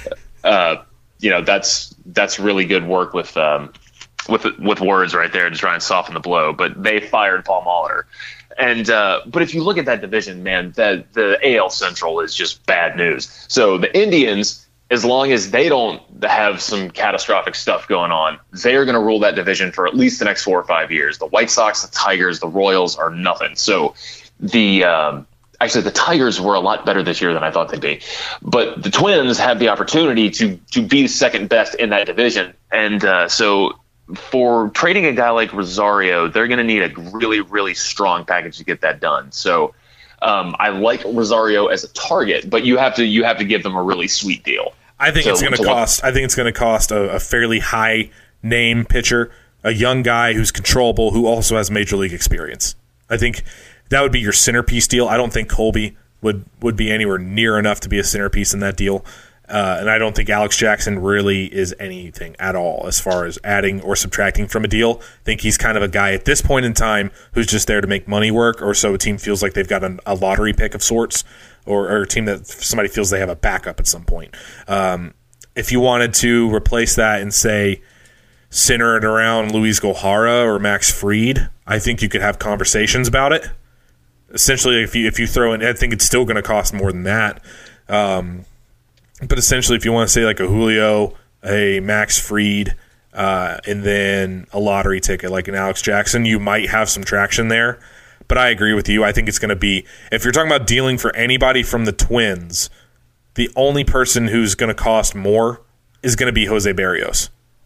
That's really good work with words right there to try and soften the blow. But they fired Paul Molitor. And but if you look at that division, man, the AL Central is just bad news. So the Indians, as long as they don't have some catastrophic stuff going on, they're going to rule that division for at least the next 4 or 5 years. The White Sox, the Tigers, the Royals are nothing. So actually, the Tigers were a lot better this year than I thought they'd be. But the Twins have the opportunity to be second best in that division. And so for trading a guy like Rosario, they're going to need a really, really strong package to get that done. So I like Rosario as a target, but you have to give them a really sweet deal. I think it's going to cost a fairly high name pitcher, a young guy who's controllable, who also has major league experience. I think that would be your centerpiece deal. I don't think Colby would be anywhere near enough to be a centerpiece in that deal. And I don't think Alex Jackson really is anything at all as far as adding or subtracting from a deal. I think he's kind of a guy at this point in time who's just there to make money work, or so a team feels like they've got a lottery pick of sorts, or a team that somebody feels they have a backup at some point. If you wanted to replace that and say center it around Luis Gohara or Max Fried, I think you could have conversations about it. Essentially, if you throw in, I think it's still going to cost more than that. But essentially, if you want to say like a Julio, a Max Fried, and then a lottery ticket like an Alex Jackson, you might have some traction there. But I agree with you. I think it's going to be, if you're talking about dealing for anybody from the Twins, the only person who's going to cost more is going to be Jose Barrios.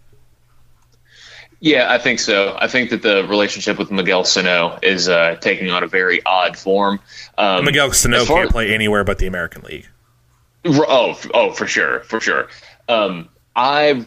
Yeah, I think so. I think that the relationship with Miguel Sano is taking on a very odd form. Miguel Sano can't play anywhere but the American League. Oh, for sure. I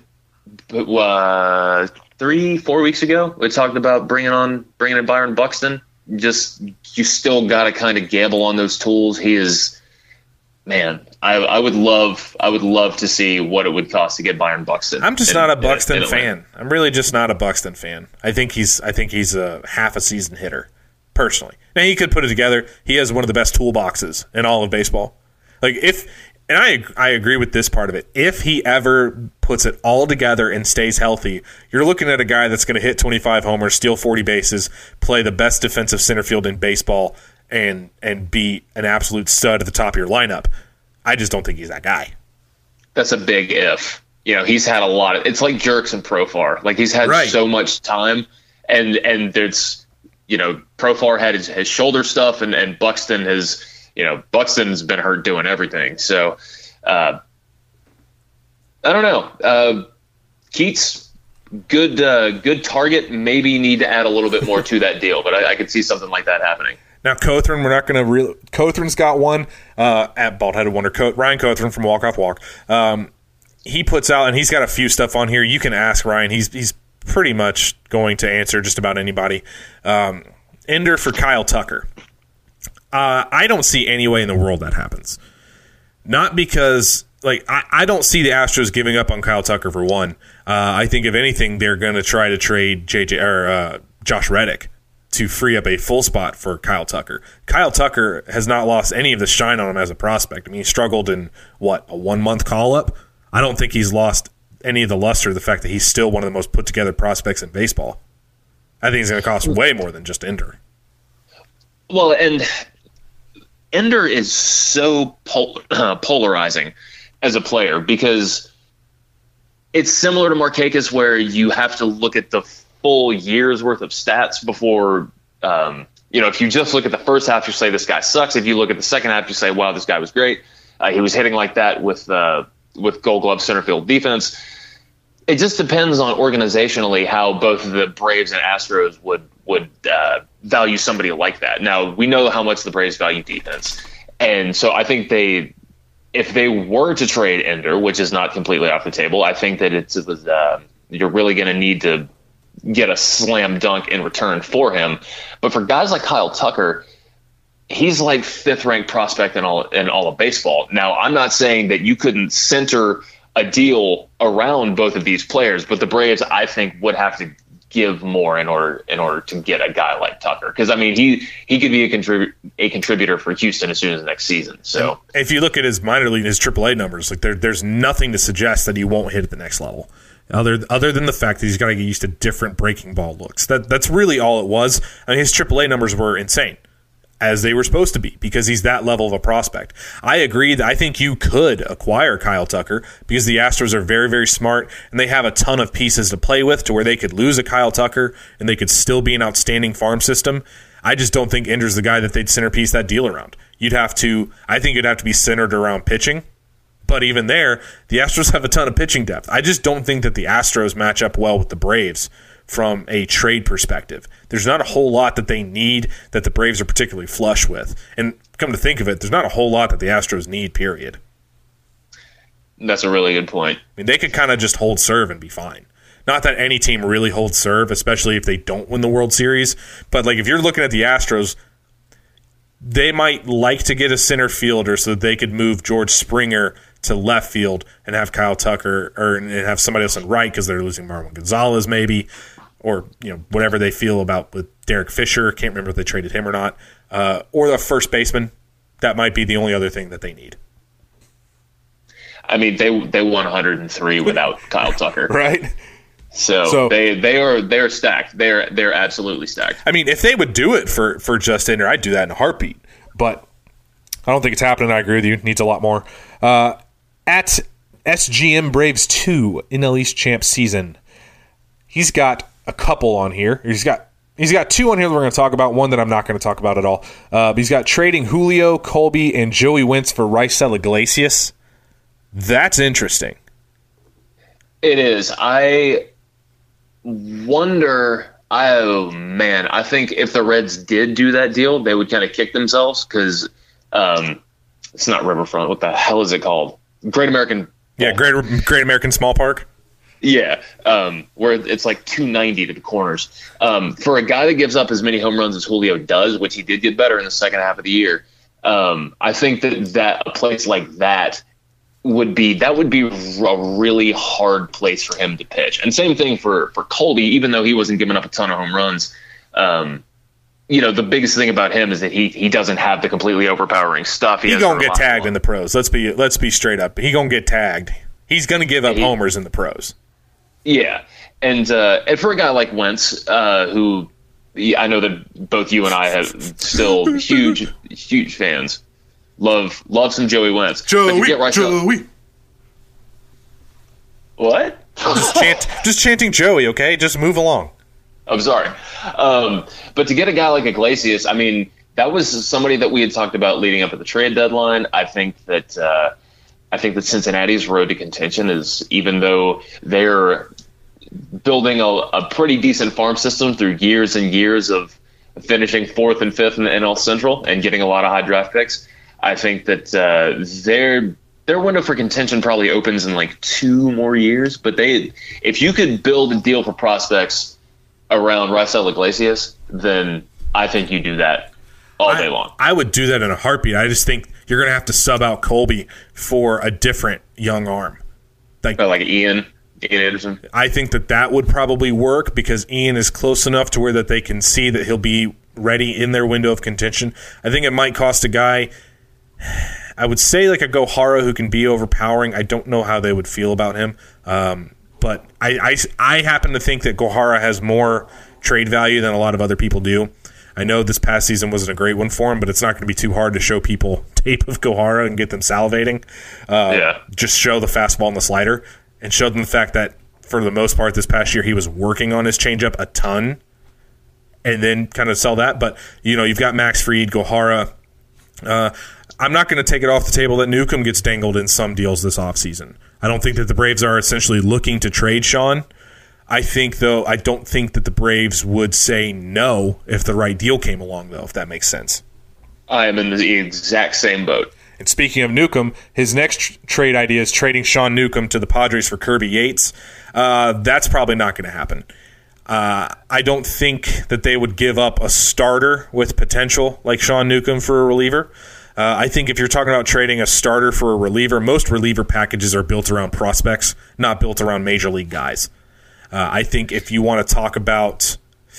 3-4 weeks ago, we talked about bringing in Byron Buxton. Just, you still got to kind of gamble on those tools. He is, man. I would love to see what it would cost to get Byron Buxton. I'm just not a Buxton fan. I'm really just not a Buxton fan. I think he's a half a season hitter, personally. Now he could put it together. He has one of the best toolboxes in all of baseball. And I agree with this part of it. If he ever puts it all together and stays healthy, you're looking at a guy that's going to hit 25 homers, steal 40 bases, play the best defensive center field in baseball, and be an absolute stud at the top of your lineup. I just don't think he's that guy. That's a big if. He's had a lot of. It's like Jerks and Profar. Like he's had so much time, and there's Profar had his shoulder stuff, and Buxton has Buxton's been hurt doing everything. So I don't know. Keats, good target. Maybe need to add a little bit more to that deal, but I could see something like that happening. Now, Cothran, we're not going to Cothran's got one at Bald-Headed Wonder. Ryan Cothran from Walk Off Walk. He puts out, and he's got a few stuff on here. You can ask Ryan. He's pretty much going to answer just about anybody. Ender for Kyle Tucker. I don't see any way in the world that happens. Not because, I don't see the Astros giving up on Kyle Tucker for one. I think, if anything, they're going to try to trade Josh Reddick to free up a full spot for Kyle Tucker. Kyle Tucker has not lost any of the shine on him as a prospect. I mean, he struggled in, a 1-month call-up? I don't think he's lost any of the luster of the fact that he's still one of the most put-together prospects in baseball. I think he's going to cost way more than just Ender. Well, and Ender is so polarizing as a player because it's similar to Markakis where you have to look at the full year's worth of stats before, if you just look at the first half, you say this guy sucks. If you look at the second half, you say, wow, this guy was great. He was hitting like that with Gold Glove center field defense. It just depends on organizationally how both the Braves and Astros would value somebody like that. Now, we know how much the Braves value defense. And so I think if they were to trade Ender, which is not completely off the table, I think that you're really going to need to get a slam dunk in return for him. But for guys like Kyle Tucker, he's like 5th ranked prospect in all of baseball. Now, I'm not saying that you couldn't center a deal around both of these players, but the Braves, I think, would have to give more in order to get a guy like Tucker. Because, I mean, he could be a contributor for Houston as soon as next season. So if you look at his minor league, his AAA numbers, there's nothing to suggest that he won't hit at the next level. Other than the fact that he's got to get used to different breaking ball looks. That's really all it was. I mean, his AAA numbers were insane, as they were supposed to be, because he's that level of a prospect. I agree that I think you could acquire Kyle Tucker because the Astros are very, very smart, and they have a ton of pieces to play with to where they could lose a Kyle Tucker and they could still be an outstanding farm system. I just don't think Ender's the guy that they'd centerpiece that deal around. I think it'd have to be centered around pitching. But even there, the Astros have a ton of pitching depth. I just don't think that the Astros match up well with the Braves from a trade perspective. There's not a whole lot that they need that the Braves are particularly flush with. And come to think of it, there's not a whole lot that the Astros need, period. That's a really good point. I mean, they could kind of just hold serve and be fine. Not that any team really holds serve, especially if they don't win the World Series. But if you're looking at the Astros, they might like to get a center fielder so that they could move George Springer to left field and have Kyle Tucker and have somebody else in right because they're losing Marwin Gonzalez maybe, or whatever they feel about with Derek Fisher. Can't remember if they traded him or not. Or the first baseman. That might be the only other thing that they need. I mean, they won 103 without Kyle Tucker, right? So they're stacked. They're absolutely stacked. I mean, if they would do it for just Ender, I'd do that in a heartbeat. But I don't think it's happening. I agree with you. It needs a lot more. At SGM Braves 2 NL East Champ season, he's got a couple on here. He's got 2 on here that we're going to talk about. One that I'm not going to talk about at all. But he's got trading Julio, Colby, and Joey Wentz for Raisel Iglesias. That's interesting. It is. I wonder. Oh man, I think if the Reds did do that deal, they would kind of kick themselves because it's not Riverfront. What the hell is it called? Great American. Yeah, Great American Small Park. Yeah, where it's like 290 to the corners. For a guy that gives up as many home runs as Julio does, which he did get better in the second half of the year, I think that a place like that would be a really hard place for him to pitch. And same thing for Colby, even though he wasn't giving up a ton of home runs. The biggest thing about him is that he doesn't have the completely overpowering stuff. He gonna get tagged in the pros. Let's be straight up. He gonna get tagged. He's gonna give up homers in the pros. Yeah, and for a guy like Wentz, who I know that both you and I have still huge fans. Love some Joey Wentz. Joey. What? Just chanting Joey, okay? Just move along. I'm sorry. But to get a guy like Iglesias, I mean, that was somebody that we had talked about leading up at the trade deadline. I think that Cincinnati's road to contention is, even though they're building a pretty decent farm system through years and years of finishing 4th and 5th in the NL Central and getting a lot of high draft picks, I think that their window for contention probably opens in like 2 more years. But if you could build a deal for prospects around Raisel Iglesias, then I think you do that all day long. I would do that in a heartbeat. I just think you're going to have to sub out Colby for a different young arm. Like Ian Anderson? I think that would probably work because Ian is close enough to where that they can see that he'll be ready in their window of contention. I think it might cost a guy, I would say like a Gohara, who can be overpowering. I don't know how they would feel about him. But I happen to think that Gohara has more trade value than a lot of other people do. I know this past season wasn't a great one for him, but it's not going to be too hard to show people tape of Gohara and get them salivating. Just show the fastball and the slider and show them the fact that for the most part this past year he was working on his changeup a ton and then kind of sell that. But, you've got Max Fried, Gohara. I'm not going to take it off the table that Newcomb gets dangled in some deals this offseason. I don't think that the Braves are essentially looking to trade Sean. I don't think that the Braves would say no if the right deal came along, though, if that makes sense. I am in the exact same boat. And speaking of Newcomb, his next trade idea is trading Sean Newcomb to the Padres for Kirby Yates. That's probably not going to happen. I don't think that they would give up a starter with potential like Sean Newcomb for a reliever. I think if you're talking about trading a starter for a reliever, most reliever packages are built around prospects, not built around major league guys. I think if you want to talk about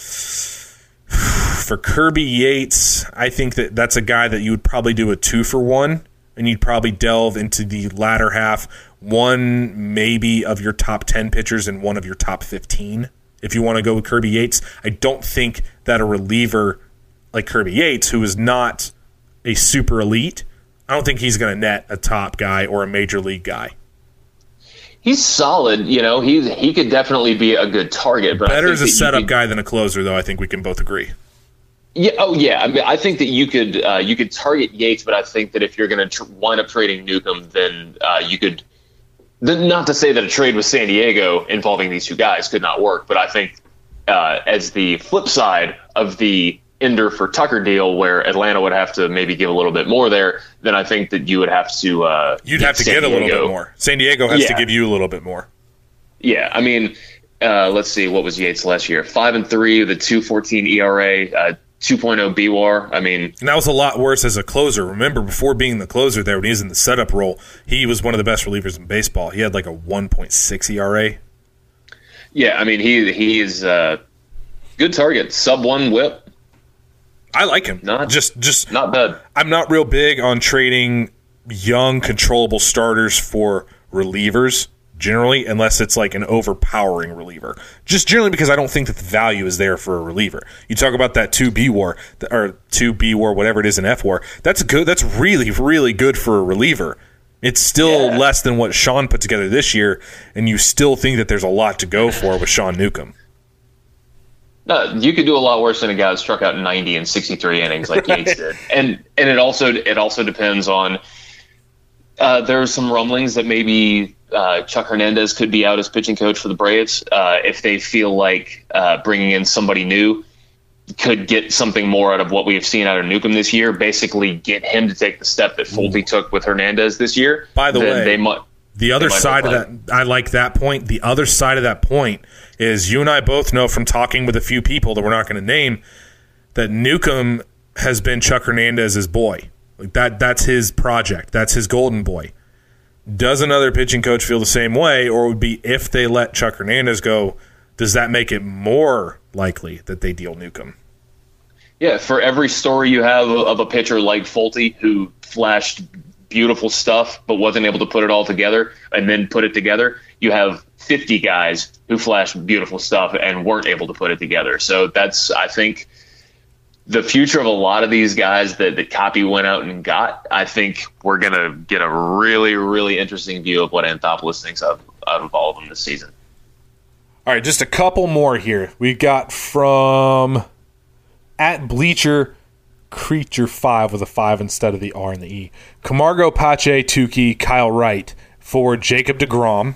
for Kirby Yates, I think that's a guy that you would probably do a 2-for-1, and you'd probably delve into the latter half, one maybe of your top 10 pitchers and one of your top 15. If you want to go with Kirby Yates, I don't think that a reliever like Kirby Yates, who is not a super elite, I don't think he's going to net a top guy or a major league guy. He's solid, he could definitely be a good target. But better as a setup guy than a closer, though. I think we can both agree. Yeah. Oh, yeah. I mean, I think that you could target Yates, but I think that if you're going to wind up trading Newcomb, then you could. Not to say that a trade with San Diego involving these two guys could not work, but I think as the flip side of the Ender for Tucker deal, where Atlanta would have to maybe give a little bit more there, then I think that you would have to. You'd have to get a little bit more. San Diego has to give you a little bit more. Yeah, I mean, let's see, what was Yates last year? 5-3 with a 2.14 ERA, 2.0 BWAR. I mean, and that was a lot worse as a closer. Remember, before being the closer there, when he was in the setup role, he was one of the best relievers in baseball. He had like a 1.6 ERA. Yeah, I mean, he is good target, sub-1 WHIP. I like him. Just not bad. I'm not real big on trading young, controllable starters for relievers, generally, unless it's like an overpowering reliever. Just generally because I don't think that the value is there for a reliever. You talk about that 2B WAR, or 2B WAR, whatever it is in F WAR. That's good. That's really, really good for a reliever. It's still less than what Sean put together this year, and you still think that there's a lot to go for with Sean Newcomb. No, you could do a lot worse than a guy who struck out 90 in 63 innings like Yates did. And it also depends on there's some rumblings that maybe Chuck Hernandez could be out as pitching coach for the Braves if they feel like bringing in somebody new could get something more out of what we have seen out of Newcomb this year, basically get him to take the step that Fulte took with Hernandez this year. By the way, the other side of that, I like that point. The other side of that point is you and I both know from talking with a few people that we're not going to name that Newcomb has been Chuck Hernandez's boy. Like that's his project. That's his golden boy. Does another pitching coach feel the same way, or would be if they let Chuck Hernandez go, does that make it more likely that they deal Newcomb? Yeah, for every story you have of a pitcher like Fulte who flashed beautiful stuff but wasn't able to put it all together and then put it together. You have 50 guys who flash beautiful stuff and weren't able to put it together. So that's, I think, the future of a lot of these guys that Copy went out and got. I think we're going to get a really, really interesting view of what Anthopoulos thinks of all of them this season. All right, just a couple more here. We got from at Bleacher Creature 5 with a 5 instead of the R and the E. Camargo, Pache, Tukey, Kyle Wright for Jacob deGrom.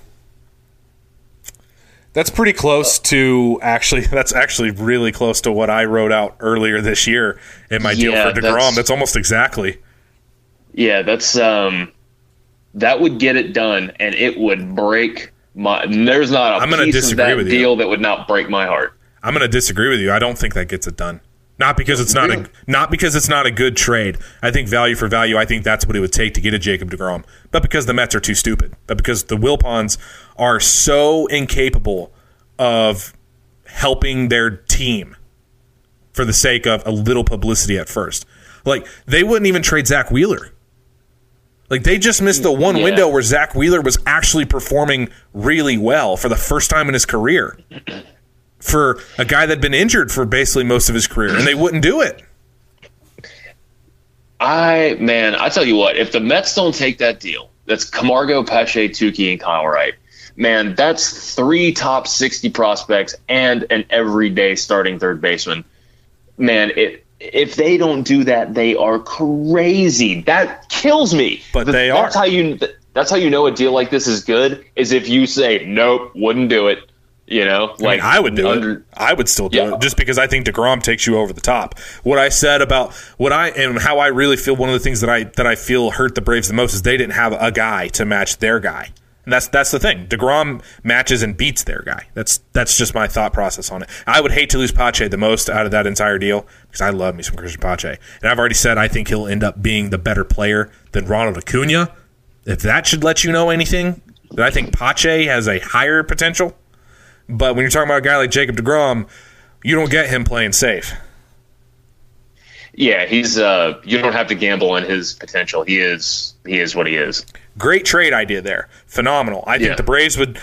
That's pretty close to that's actually really close to what I wrote out earlier this year in my deal for deGrom. That's almost exactly. Yeah, that's that would get it done, and it would break my. There's not a piece of that deal that would not break my heart. I'm going to disagree with you. I don't think that gets it done. Not because it's not a good trade. I think value for value, I think that's what it would take to get a Jacob deGrom. But because the Mets are too stupid. But because the Wilpons are so incapable of helping their team for the sake of a little publicity at first. Like, they wouldn't even trade Zach Wheeler. Like, they just missed the one window where Zach Wheeler was actually performing really well for the first time in his career. For a guy that had been injured for basically most of his career, and they wouldn't do it. I tell you what, if the Mets don't take that deal, that's Camargo, Pache, Tukey, and Kyle Wright, man, that's 3 top 60 prospects and an everyday starting third baseman. Man, if they don't do that, they are crazy. That kills me. But they are. That's how you know a deal like this is good, is if you say, nope, wouldn't do it. You know, like I would do it. I would still do it just because I think deGrom takes you over the top. What I said about how I really feel, one of the things that I feel hurt the Braves the most is they didn't have a guy to match their guy. And that's the thing. deGrom matches and beats their guy. That's just my thought process on it. I would hate to lose Pache the most out of that entire deal because I love me some Christian Pache. And I've already said I think he'll end up being the better player than Ronald Acuna. If that should let you know anything, then I think Pache has a higher potential. But when you're talking about a guy like Jacob deGrom, you don't get him playing safe. Yeah, he's you don't have to gamble on his potential. He is what he is. Great trade idea there. Phenomenal. I think the Braves would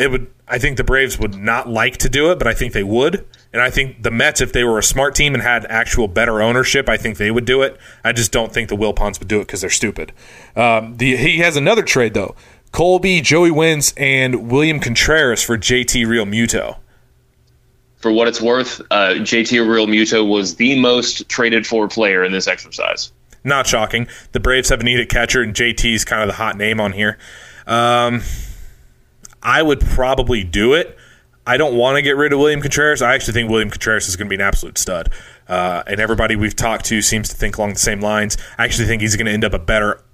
not like to do it, but I think they would. And I think the Mets, if they were a smart team and had actual better ownership, I think they would do it. I just don't think the Wilpons would do it because they're stupid. He has another trade, though. Colby, Joey Wentz, and William Contreras for JT Realmuto. For what it's worth, JT Realmuto was the most traded for player in this exercise. Not shocking. The Braves have a needed catcher, and JT's kind of the hot name on here. I would probably do it. I don't want to get rid of William Contreras. I actually think William Contreras is going to be an absolute stud. And everybody we've talked to seems to think along the same lines. I actually think he's going to end up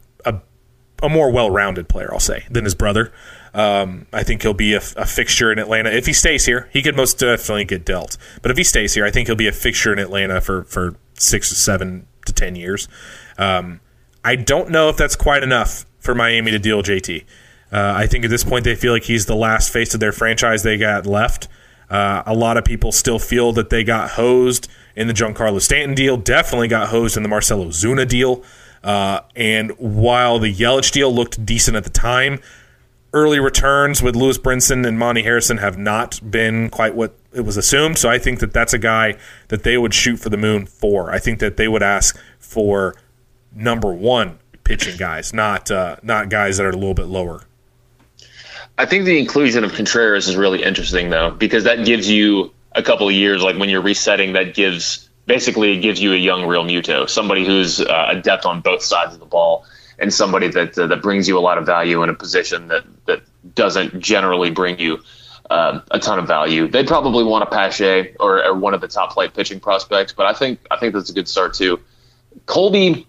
a more well-rounded player, I'll say, than his brother. I think he'll be a fixture in Atlanta. If he stays here, he could most definitely get dealt. But if he stays here, I think he'll be a fixture in Atlanta for 6 to 7 to 10 years. I don't know if that's quite enough for Miami to deal JT. I think at this point they feel like he's the last face of their franchise they got left. A lot of people still feel that they got hosed in the Giancarlo Stanton deal, definitely got hosed in the Marcell Ozuna deal. And while the Yelich deal looked decent at the time, early returns with Lewis Brinson and Monty Harrison have not been quite what it was assumed. So I think that that's a guy that they would shoot for the moon for. I think that they would ask for number 1 pitching guys, not guys that are a little bit lower. I think the inclusion of Contreras is really interesting, though, because that gives you a couple of years, like when you're resetting, that basically gives you a young Realmuto, somebody who's adept on both sides of the ball, and somebody that brings you a lot of value in a position that doesn't generally bring you a ton of value. They'd probably want a Pache or one of the top flight pitching prospects, but I think that's a good start too. Colby,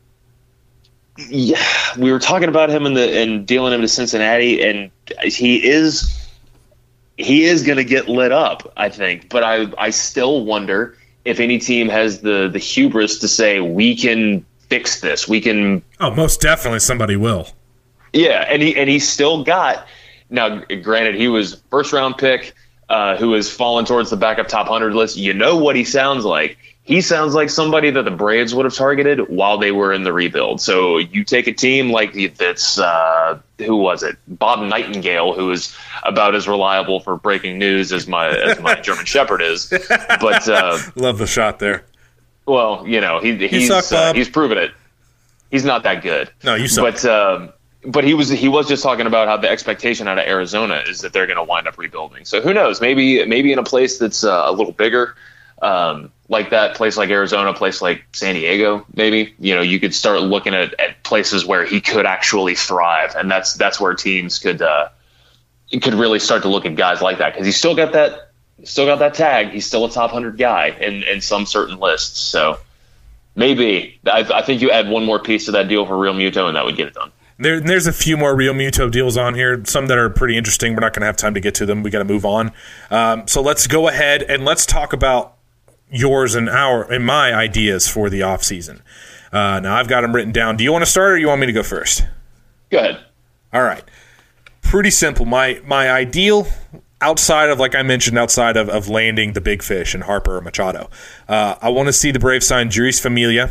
yeah, we were talking about him and dealing him to Cincinnati, and he is going to get lit up, I think. But I still wonder if any team has the hubris to say, we can fix this. We can. Oh, most definitely somebody will. Yeah, and he still got. Now, granted, he was first round pick who has fallen towards the backup top 100 list. You know what he sounds like. he sounds like somebody that the Braves would have targeted while they were in the rebuild. So you take a team like that's who was it? Bob Nightingale, who is about as reliable for breaking news as my German Shepherd is. But love the shot there. Well, he's proven it. He's not that good. No, you suck. But he was just talking about how the expectation out of Arizona is that they're going to wind up rebuilding. So who knows? Maybe in a place that's a little bigger. Like that place like Arizona, place like San Diego, maybe, you could start looking at places where he could actually thrive. And that's where teams could really start to look at guys like that. Cause he's still got that tag. He's still a top 100 guy in some certain lists. So maybe I think you add one more piece to that deal for Real Muto and that would get it done. There's a few more Real Muto deals on here, some that are pretty interesting. We're not going to have time to get to them. We got to move on. So let's go ahead and let's talk about yours and my ideas for the offseason. Now, I've got them written down. Do you want to start or you want me to go first? Go ahead. All right. Pretty simple. My ideal, outside of, like I mentioned, outside of landing the big fish in Harper or Machado, I want to see the Braves sign Jeurys Familia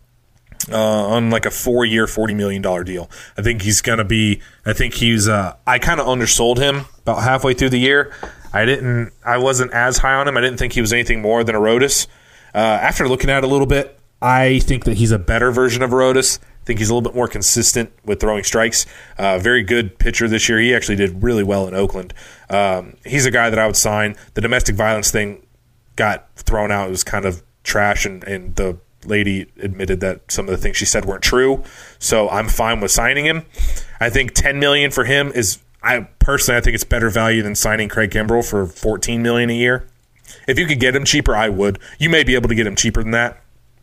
on like a 4-year, $40 million deal. I think he's going to be – I kind of undersold him about halfway through the year. I wasn't as high on him. I didn't think he was anything more than Arodys. After looking at it a little bit, I think that he's a better version of Arodys. I think he's a little bit more consistent with throwing strikes. Very good pitcher this year. He actually did really well in Oakland. He's a guy that I would sign. The domestic violence thing got thrown out. It was kind of trash, and the lady admitted that some of the things she said weren't true. So I'm fine with signing him. I think $10 million for him is – I think it's better value than signing Craig Kimbrell for $14 million a year. If you could get him cheaper, I would. You may be able to get him cheaper than that.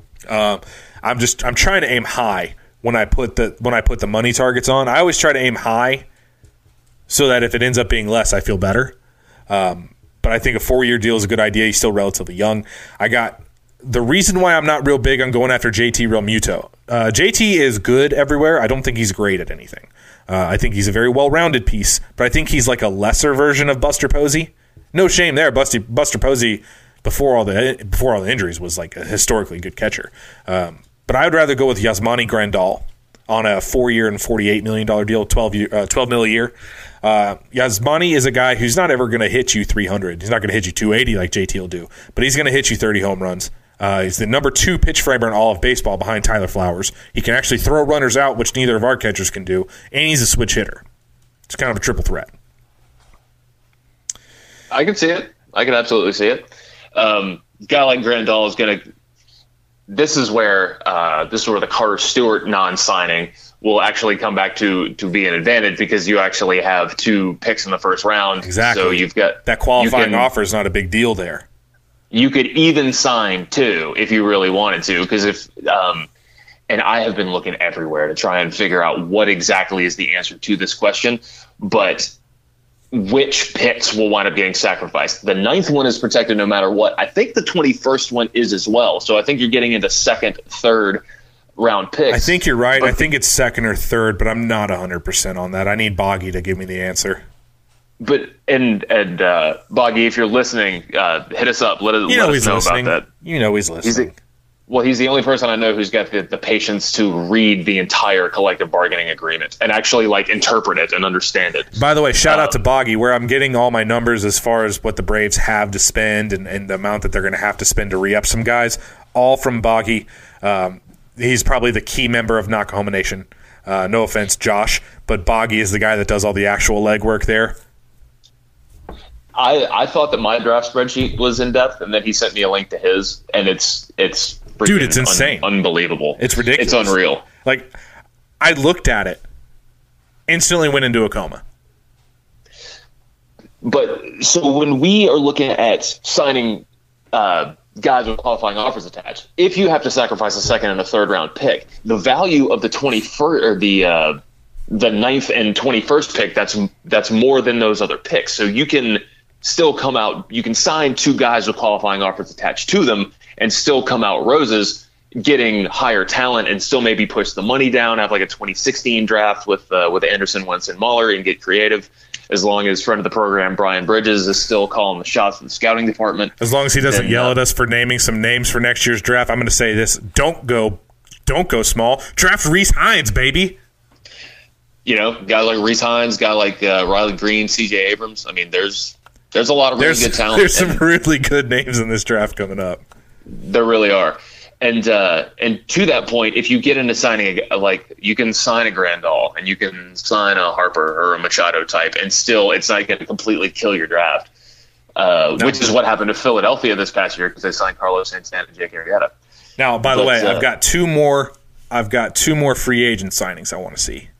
I'm trying to aim high when I put the money targets on. I always try to aim high so that if it ends up being less, I feel better. But I think a 4-year deal is a good idea. He's still relatively young. The reason why I'm not real big on going after JT Real Muto. JT is good everywhere. I don't think he's great at anything. I think he's a very well-rounded piece, but I think he's like a lesser version of Buster Posey. No shame there. Buster Posey, before all the injuries, was like a historically good catcher. But I would rather go with Yasmani Grandal on a 4-year and $48 million deal, $12 million a year. Yasmani is a guy who's not ever going to hit you 300. He's not going to hit you 280 like JT will do, but he's going to hit you 30 home runs. He's the number 2 pitch framer in all of baseball behind Tyler Flowers. He can actually throw runners out, which neither of our catchers can do, and he's a switch hitter. It's kind of a triple threat. I can see it. I can absolutely see it. Guy like Grandal is going to – this is where the Carter Stewart non-signing will actually come back to be an advantage because you actually have 2 picks in the first round. Exactly. So you've got – that qualifying offer is not a big deal there. You could even sign 2 if you really wanted to, because and I have been looking everywhere to try and figure out what exactly is the answer to this question, but which picks will wind up getting sacrificed? The 9th one is protected no matter what. I think the 21st one is as well. So I think you're getting into 2nd, 3rd round picks. I think you're right. I think it's 2nd or 3rd, but I'm not 100% on that. I need Boggy to give me the answer. But and Boggy, if you're listening, hit us up. Let us know about that. You know he's listening. He's the only person I know who's got the patience to read the entire collective bargaining agreement and actually interpret it and understand it. By the way, shout out to Boggy, where I'm getting all my numbers as far as what the Braves have to spend and the amount that they're going to have to spend to re-up some guys, all from Boggy. He's probably the key member of Nakahoma Nation. No offense, Josh, but Boggy is the guy that does all the actual legwork there. I thought that my draft spreadsheet was in depth, and then he sent me a link to his, and it's dude, it's insane, unbelievable. It's ridiculous. It's unreal. I looked at it, instantly went into a coma. But so when we are looking at signing guys with qualifying offers attached, if you have to sacrifice a 2nd and a 3rd round pick, the value of the 21st or the 9th and 21st pick, that's more than those other picks. So you can still come out, you can sign 2 guys with qualifying offers attached to them and still come out roses, getting higher talent and still maybe push the money down, have like a 2016 draft with Anderson, Wentz, and Mahler and get creative. as long as friend of the program Brian Bridges is still calling the shots in the scouting department. As long as he doesn't yell at us for naming some names for next year's draft, I'm going to say this: don't go small. Draft Reese Hines, baby. Guy like Reese Hines, guy like Riley Green, C.J. Abrams. I mean, there's a lot of really good talent. There's some really good names in this draft coming up. There really are. And to that point, if you get into signing, you can sign a Grandal and you can sign a Harper or a Machado type, and still it's not going to completely kill your draft, which is what happened to Philadelphia this past year because they signed Carlos Santana and Jake Arrieta. Now, by the way, I've got two more free agent signings I want to see.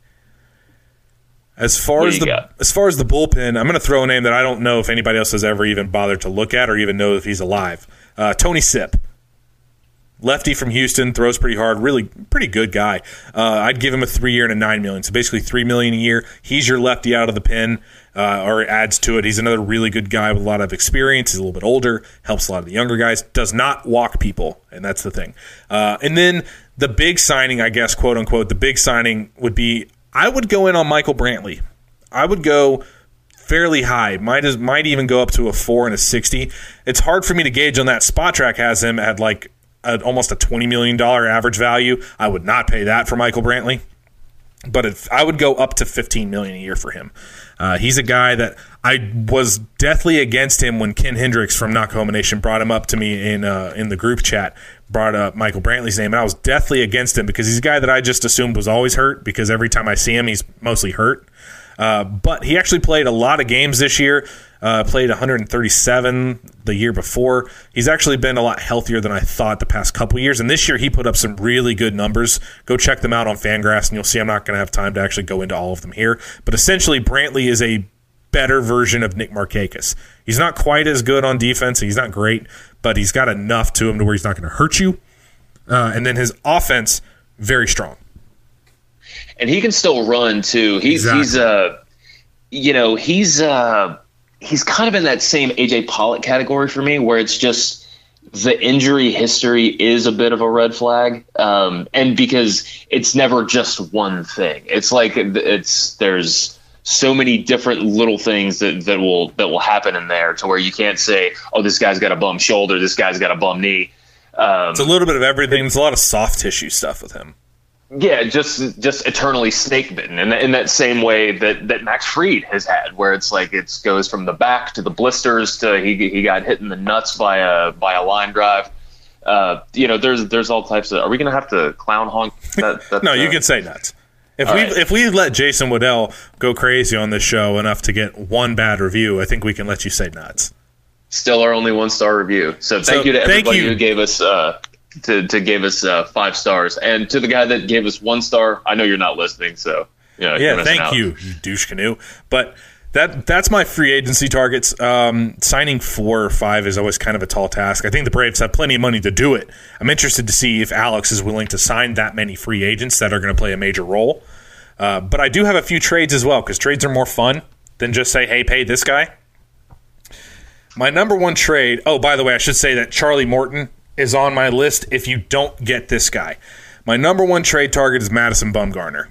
As far as the bullpen, I'm going to throw a name that I don't know if anybody else has ever even bothered to look at or even know if he's alive. Tony Sipp. Lefty from Houston, throws pretty hard, really pretty good guy. I'd give him a 3-year and a $9 million, so basically $3 million a year. He's your lefty out of the pen, or adds to it. He's another really good guy with a lot of experience. He's a little bit older, helps a lot of the younger guys, does not walk people, and that's the thing. And then the big signing, I guess, quote unquote, the big signing would be I would go in on Michael Brantley. I would go fairly high, might even go up to a 4 and a 60. It's hard for me to gauge on that. Spot Track has him at almost a $20 million average value. I would not pay that for Michael Brantley, but I would go up to $15 million a year for him. He's a guy that I was deathly against him when Ken Hendricks from Knock Home Nation brought him up to me in the group chat, brought up Michael Brantley's name, and I was deathly against him because he's a guy that I just assumed was always hurt because every time I see him, he's mostly hurt. But he actually played a lot of games this year. Played 137 the year before. He's actually been a lot healthier than I thought the past couple years. And this year he put up some really good numbers. Go check them out on Fangraphs, and you'll see I'm not going to have time to actually go into all of them here. But essentially, Brantley is a better version of Nick Markakis. He's not quite as good on defense. He's not great, but he's got enough to him to where he's not going to hurt you. And then his offense, very strong. And he can still run too. He's kind of in that same AJ Pollock category for me, where it's just the injury history is a bit of a red flag, and because it's never just one thing. It's like there's so many different little things that will happen in there to where you can't say, oh, this guy's got a bum shoulder, this guy's got a bum knee. It's a little bit of everything. There's a lot of soft tissue stuff with him. Yeah, just eternally snake bitten, in that same way that Max Fried has had, where it's like it goes from the back to the blisters to he got hit in the nuts by a line drive. There's all types of. Are we going to have to clown honk? No, you can say nuts. If we let Jason Waddell go crazy on this show enough to get one bad review, I think we can let you say nuts. Still our only 1-star review. So thank you to everybody who gave us. To give us 5 stars, and to the guy that gave us 1 star, I know you're not listening, so thank you douche canoe. But that's my free agency targets. Signing 4 or 5 is always kind of a tall task. I think the Braves have plenty of money to do it. I'm interested to see if Alex is willing to sign that many free agents that are going to play a major role. But I do have a few trades as well, because trades are more fun than just say, hey, pay this guy. My number 1 trade. Oh, by the way, I should say that Charlie Morton is on my list if you don't get this guy. My number 1 trade target is Madison Bumgarner.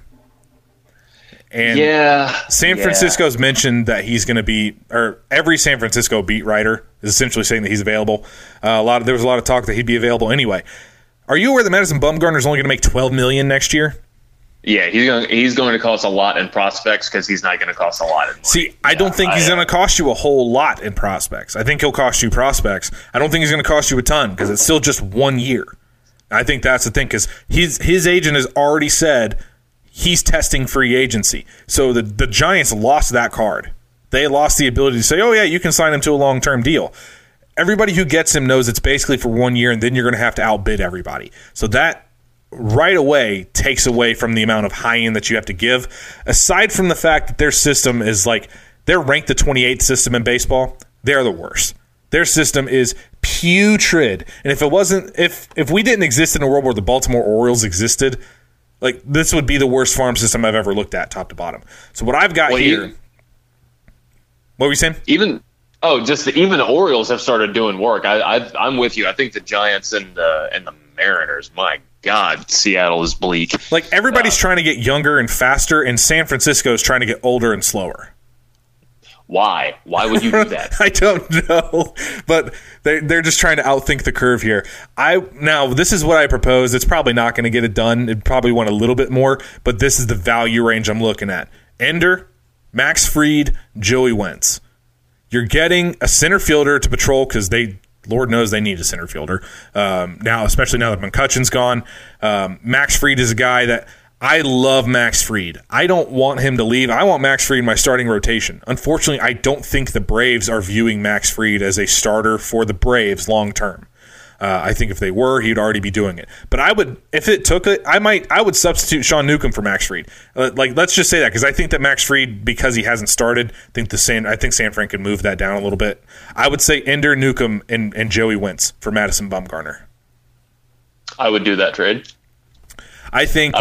And San Francisco's mentioned that he's going to be, or every San Francisco beat writer is essentially saying that he's available. There was a lot of talk that he'd be available anyway. Are you aware that Madison Bumgarner is only going to make $12 million next year? Yeah, he's going to cost a lot in prospects because he's not going to cost a lot in money. See, I don't think he's going to cost you a whole lot in prospects. I think he'll cost you prospects. I don't think he's going to cost you a ton because it's still just 1 year. I think that's the thing because his agent has already said he's testing free agency. So the Giants lost that card. They lost the ability to say, oh, yeah, you can sign him to a long-term deal. Everybody who gets him knows it's basically for 1 year, and then you're going to have to outbid everybody. So that right away takes away from the amount of high-end that you have to give. Aside from the fact that their system is they're ranked the 28th system in baseball, they're the worst. Their system is putrid. And if we didn't exist in a world where the Baltimore Orioles existed, this would be the worst farm system I've ever looked at, top to bottom. So what I've got here. What were you saying? Even the Orioles have started doing work. I'm with you. I think the Giants and the Mariners, my God, Seattle is bleak. Everybody's trying to get younger and faster, and San Francisco is trying to get older and slower. Why? Why would you do that? I don't know, but they're just trying to outthink the curve here. Now, this is what I propose. It's probably not going to get it done. It probably want a little bit more, but this is the value range I'm looking at. Ender, Max Fried, Joey Wentz. You're getting a center fielder to patrol because Lord knows they need a center fielder. Now, especially now that McCutcheon's gone. Max Fried is a guy that I love. Max Fried. I don't want him to leave. I want Max Fried in my starting rotation. Unfortunately, I don't think the Braves are viewing Max Fried as a starter for the Braves long term. I think if they were, he'd already be doing it. But I would, if it took it, I would substitute Sean Newcomb for Max Fried. Let's just say that, because I think that Max Fried, because he hasn't started, I think San Fran could move that down a little bit. I would say Ender, Newcomb, and Joey Wentz for Madison Bumgarner. I would do that trade. I think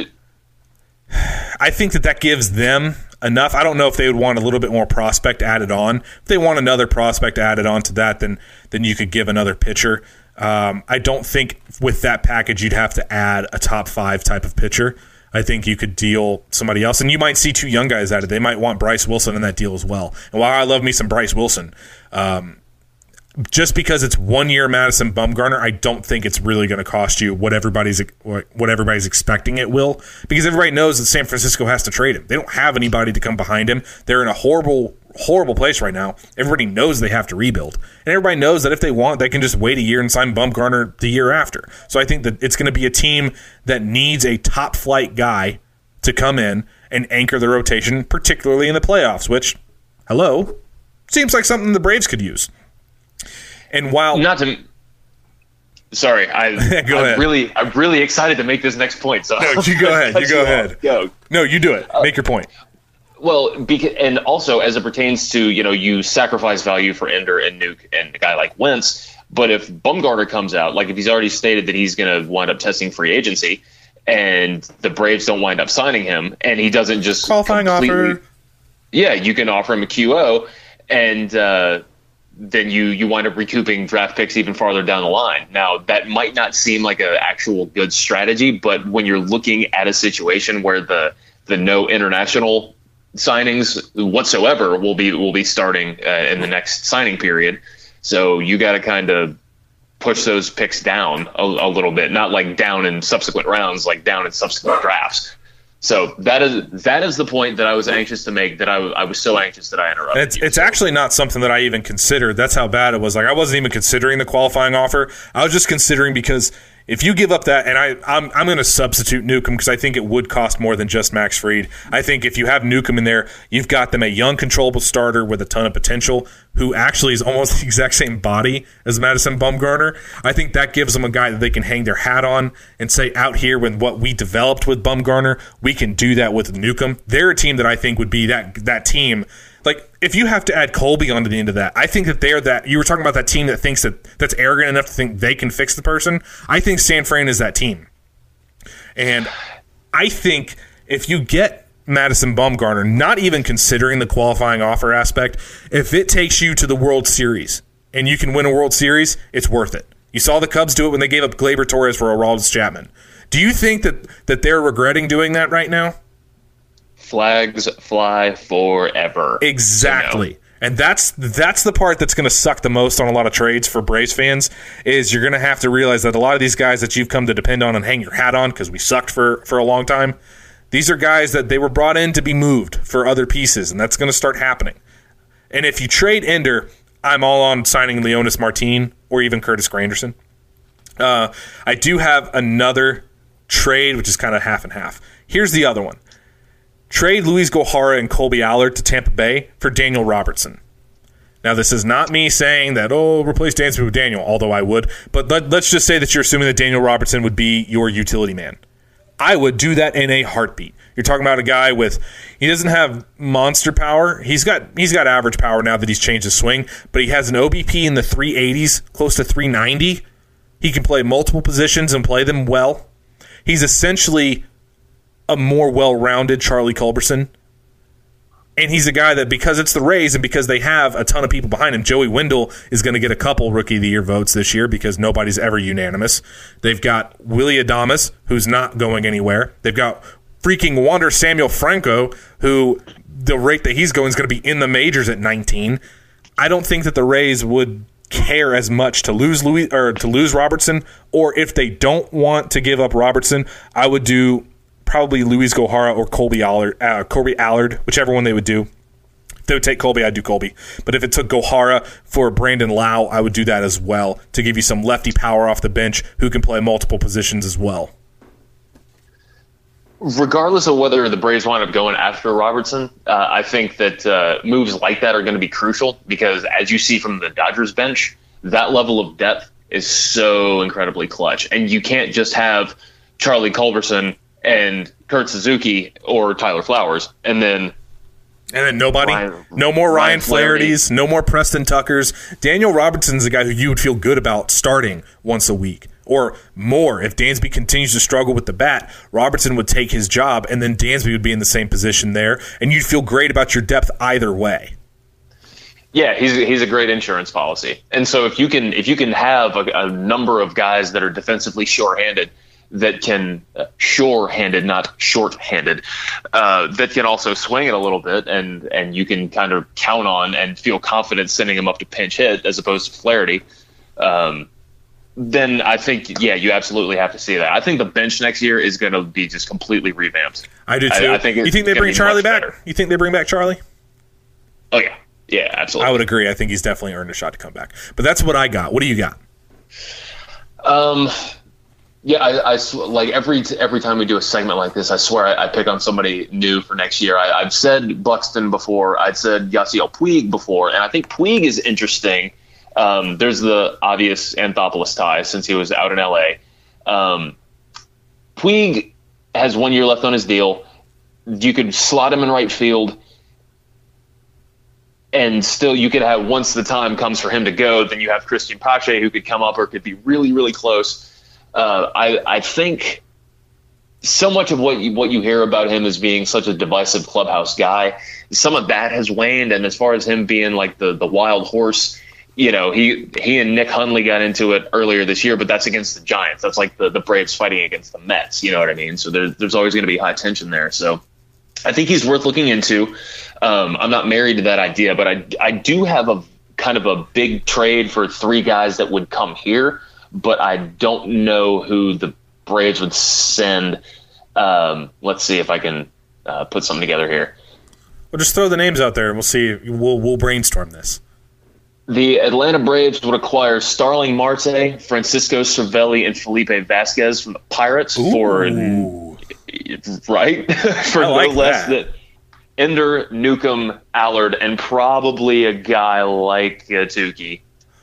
that gives them enough. I don't know if they would want a little bit more prospect added on. If they want another prospect added on to that, then you could give another pitcher. I don't think with that package you'd have to add a top 5 type of pitcher. I think you could deal somebody else, and you might see 2 young guys added. They might want Bryce Wilson in that deal as well. And while I love me some Bryce Wilson, just because it's 1 year Madison Bumgarner, I don't think it's really going to cost you what everybody's expecting it will, because everybody knows that San Francisco has to trade him. They don't have anybody to come behind him. They're in a horrible place right now. Everybody knows they have to rebuild, and everybody knows that if they want, they can just wait a year and sign Bumgarner the year after. So I think that it's going to be a team that needs a top flight guy to come in and anchor the rotation, particularly in the playoffs, which, seems like something the Braves could use. And while I'm really excited to make this next point. So no, you go ahead. You go ahead. Go. No, you do it. Make your point. Well, and also as it pertains to, you sacrifice value for Ender and Nuke and a guy like Wentz. But if Bumgarner comes out, like if he's already stated that he's going to wind up testing free agency, and the Braves don't wind up signing him, and he doesn't just qualifying offer. Yeah, you can offer him a QO, and then you wind up recouping draft picks even farther down the line. Now, that might not seem like an actual good strategy, but when you're looking at a situation where the no international signings whatsoever will be starting in the next signing period, so you got to kind of push those picks down a little bit, not like down in subsequent rounds, like down in subsequent drafts. So that is the point that I was anxious to make, that I was so anxious that I interrupted. It's actually not something that I even considered. That's how bad it was. Like, I wasn't even considering the qualifying offer. I was just considering, because if you give up that, and I'm going to substitute Newcomb because I think it would cost more than just Max Fried. I think if you have Newcomb in there, you've got them a young, controllable starter with a ton of potential who actually is almost the exact same body as Madison Bumgarner. I think that gives them a guy that they can hang their hat on and say, out here with what we developed with Bumgarner, we can do that with Newcomb. They're a team that I think would be that team. Like, if you have to add Colby onto the end of that, I think that they're that. You were talking about that team that thinks that's arrogant enough to think they can fix the person. I think San Fran is that team. And I think if you get Madison Bumgarner, not even considering the qualifying offer aspect, if it takes you to the World Series and you can win a World Series, it's worth it. You saw the Cubs do it when they gave up Gleyber Torres for Aroldis Chapman. Do you think that they're regretting doing that right now? Flags fly forever. Exactly. And that's the part that's going to suck the most on a lot of trades for Braves fans, is you're going to have to realize that a lot of these guys that you've come to depend on and hang your hat on because we sucked for a long time, these are guys that they were brought in to be moved for other pieces, and that's going to start happening. And if you trade Ender, I'm all on signing Leonis Martin or even Curtis Granderson. I do have another trade, which is kind of half and half. Here's the other one. Trade Luis Gohara and Colby Allard to Tampa Bay for Daniel Robertson. Now, this is not me saying that, replace Dansby with Daniel, although I would. But let's just say that you're assuming that Daniel Robertson would be your utility man. I would do that in a heartbeat. You're talking about a guy he doesn't have monster power. He's got average power now that he's changed his swing, but he has an OBP in the 380s, close to 390. He can play multiple positions and play them well. He's essentially a more well-rounded Charlie Culberson. And he's a guy that, because it's the Rays and because they have a ton of people behind him, Joey Wendell is going to get a couple Rookie of the Year votes this year because nobody's ever unanimous. They've got Willy Adames, who's not going anywhere. They've got freaking Wander Samuel Franco, who the rate that he's going is going to be in the majors at 19. I don't think that the Rays would care as much to lose Robertson, or if they don't want to give up Robertson, I would do probably Luis Gohara or Colby Allard, whichever one they would do. If they would take Colby, I'd do Colby. But if it took Gohara for Brandon Lau, I would do that as well to give you some lefty power off the bench who can play multiple positions as well. Regardless of whether the Braves wind up going after Robertson, I think that moves like that are going to be crucial because, as you see from the Dodgers bench, that level of depth is so incredibly clutch. And you can't just have Charlie Culberson and Kurt Suzuki or Tyler Flowers and then nobody. No more Ryan Flaherty's, no more Preston Tuckers. Daniel Robertson's a guy who you would feel good about starting once a week. Or more, if Dansby continues to struggle with the bat, Robertson would take his job, and then Dansby would be in the same position there, and you'd feel great about your depth either way. Yeah, he's a great insurance policy, and so if you can have a number of guys that are defensively shorthanded, that can shore-handed, not short-handed, that can also swing it a little bit, and you can kind of count on and feel confident sending him up to pinch hit as opposed to Flaherty. Then I think, you absolutely have to see that. I think the bench next year is going to be just completely revamped. I do too. You think they bring Charlie back? You think they bring back Charlie? Oh, yeah. Yeah, absolutely. I would agree. I think he's definitely earned a shot to come back. But that's what I got. What do you got? Yeah, I like every time we do a segment like this, I swear I pick on somebody new for next year. I've said Buxton before. I'd said Yasiel Puig before, and I think Puig is interesting. There's the obvious Anthopoulos tie since he was out in L.A. Puig has 1 year left on his deal. You could slot him in right field, and still you could have, once the time comes for him to go, then you have Christian Pache who could come up or could be really, really close. I think so much of what you hear about him as being such a divisive clubhouse guy, some of that has waned, and as far as him being like the wild horse, he and Nick Hundley got into it earlier this year, but that's against the Giants. That's like the Braves fighting against the Mets. You know what I mean? So there's always going to be high tension there. So I think he's worth looking into. I'm not married to that idea, but I do have a kind of a big trade for 3 guys that would come here, but I don't know who the Braves would send. Let's see if I can put something together here. Well, just throw the names out there and we'll see. We'll brainstorm this. The Atlanta Braves would acquire Starling Marte, Francisco Cervelli, and Felipe Vasquez from the Pirates for no less than Ender, Newcomb, Allard, and probably a guy like Tukey.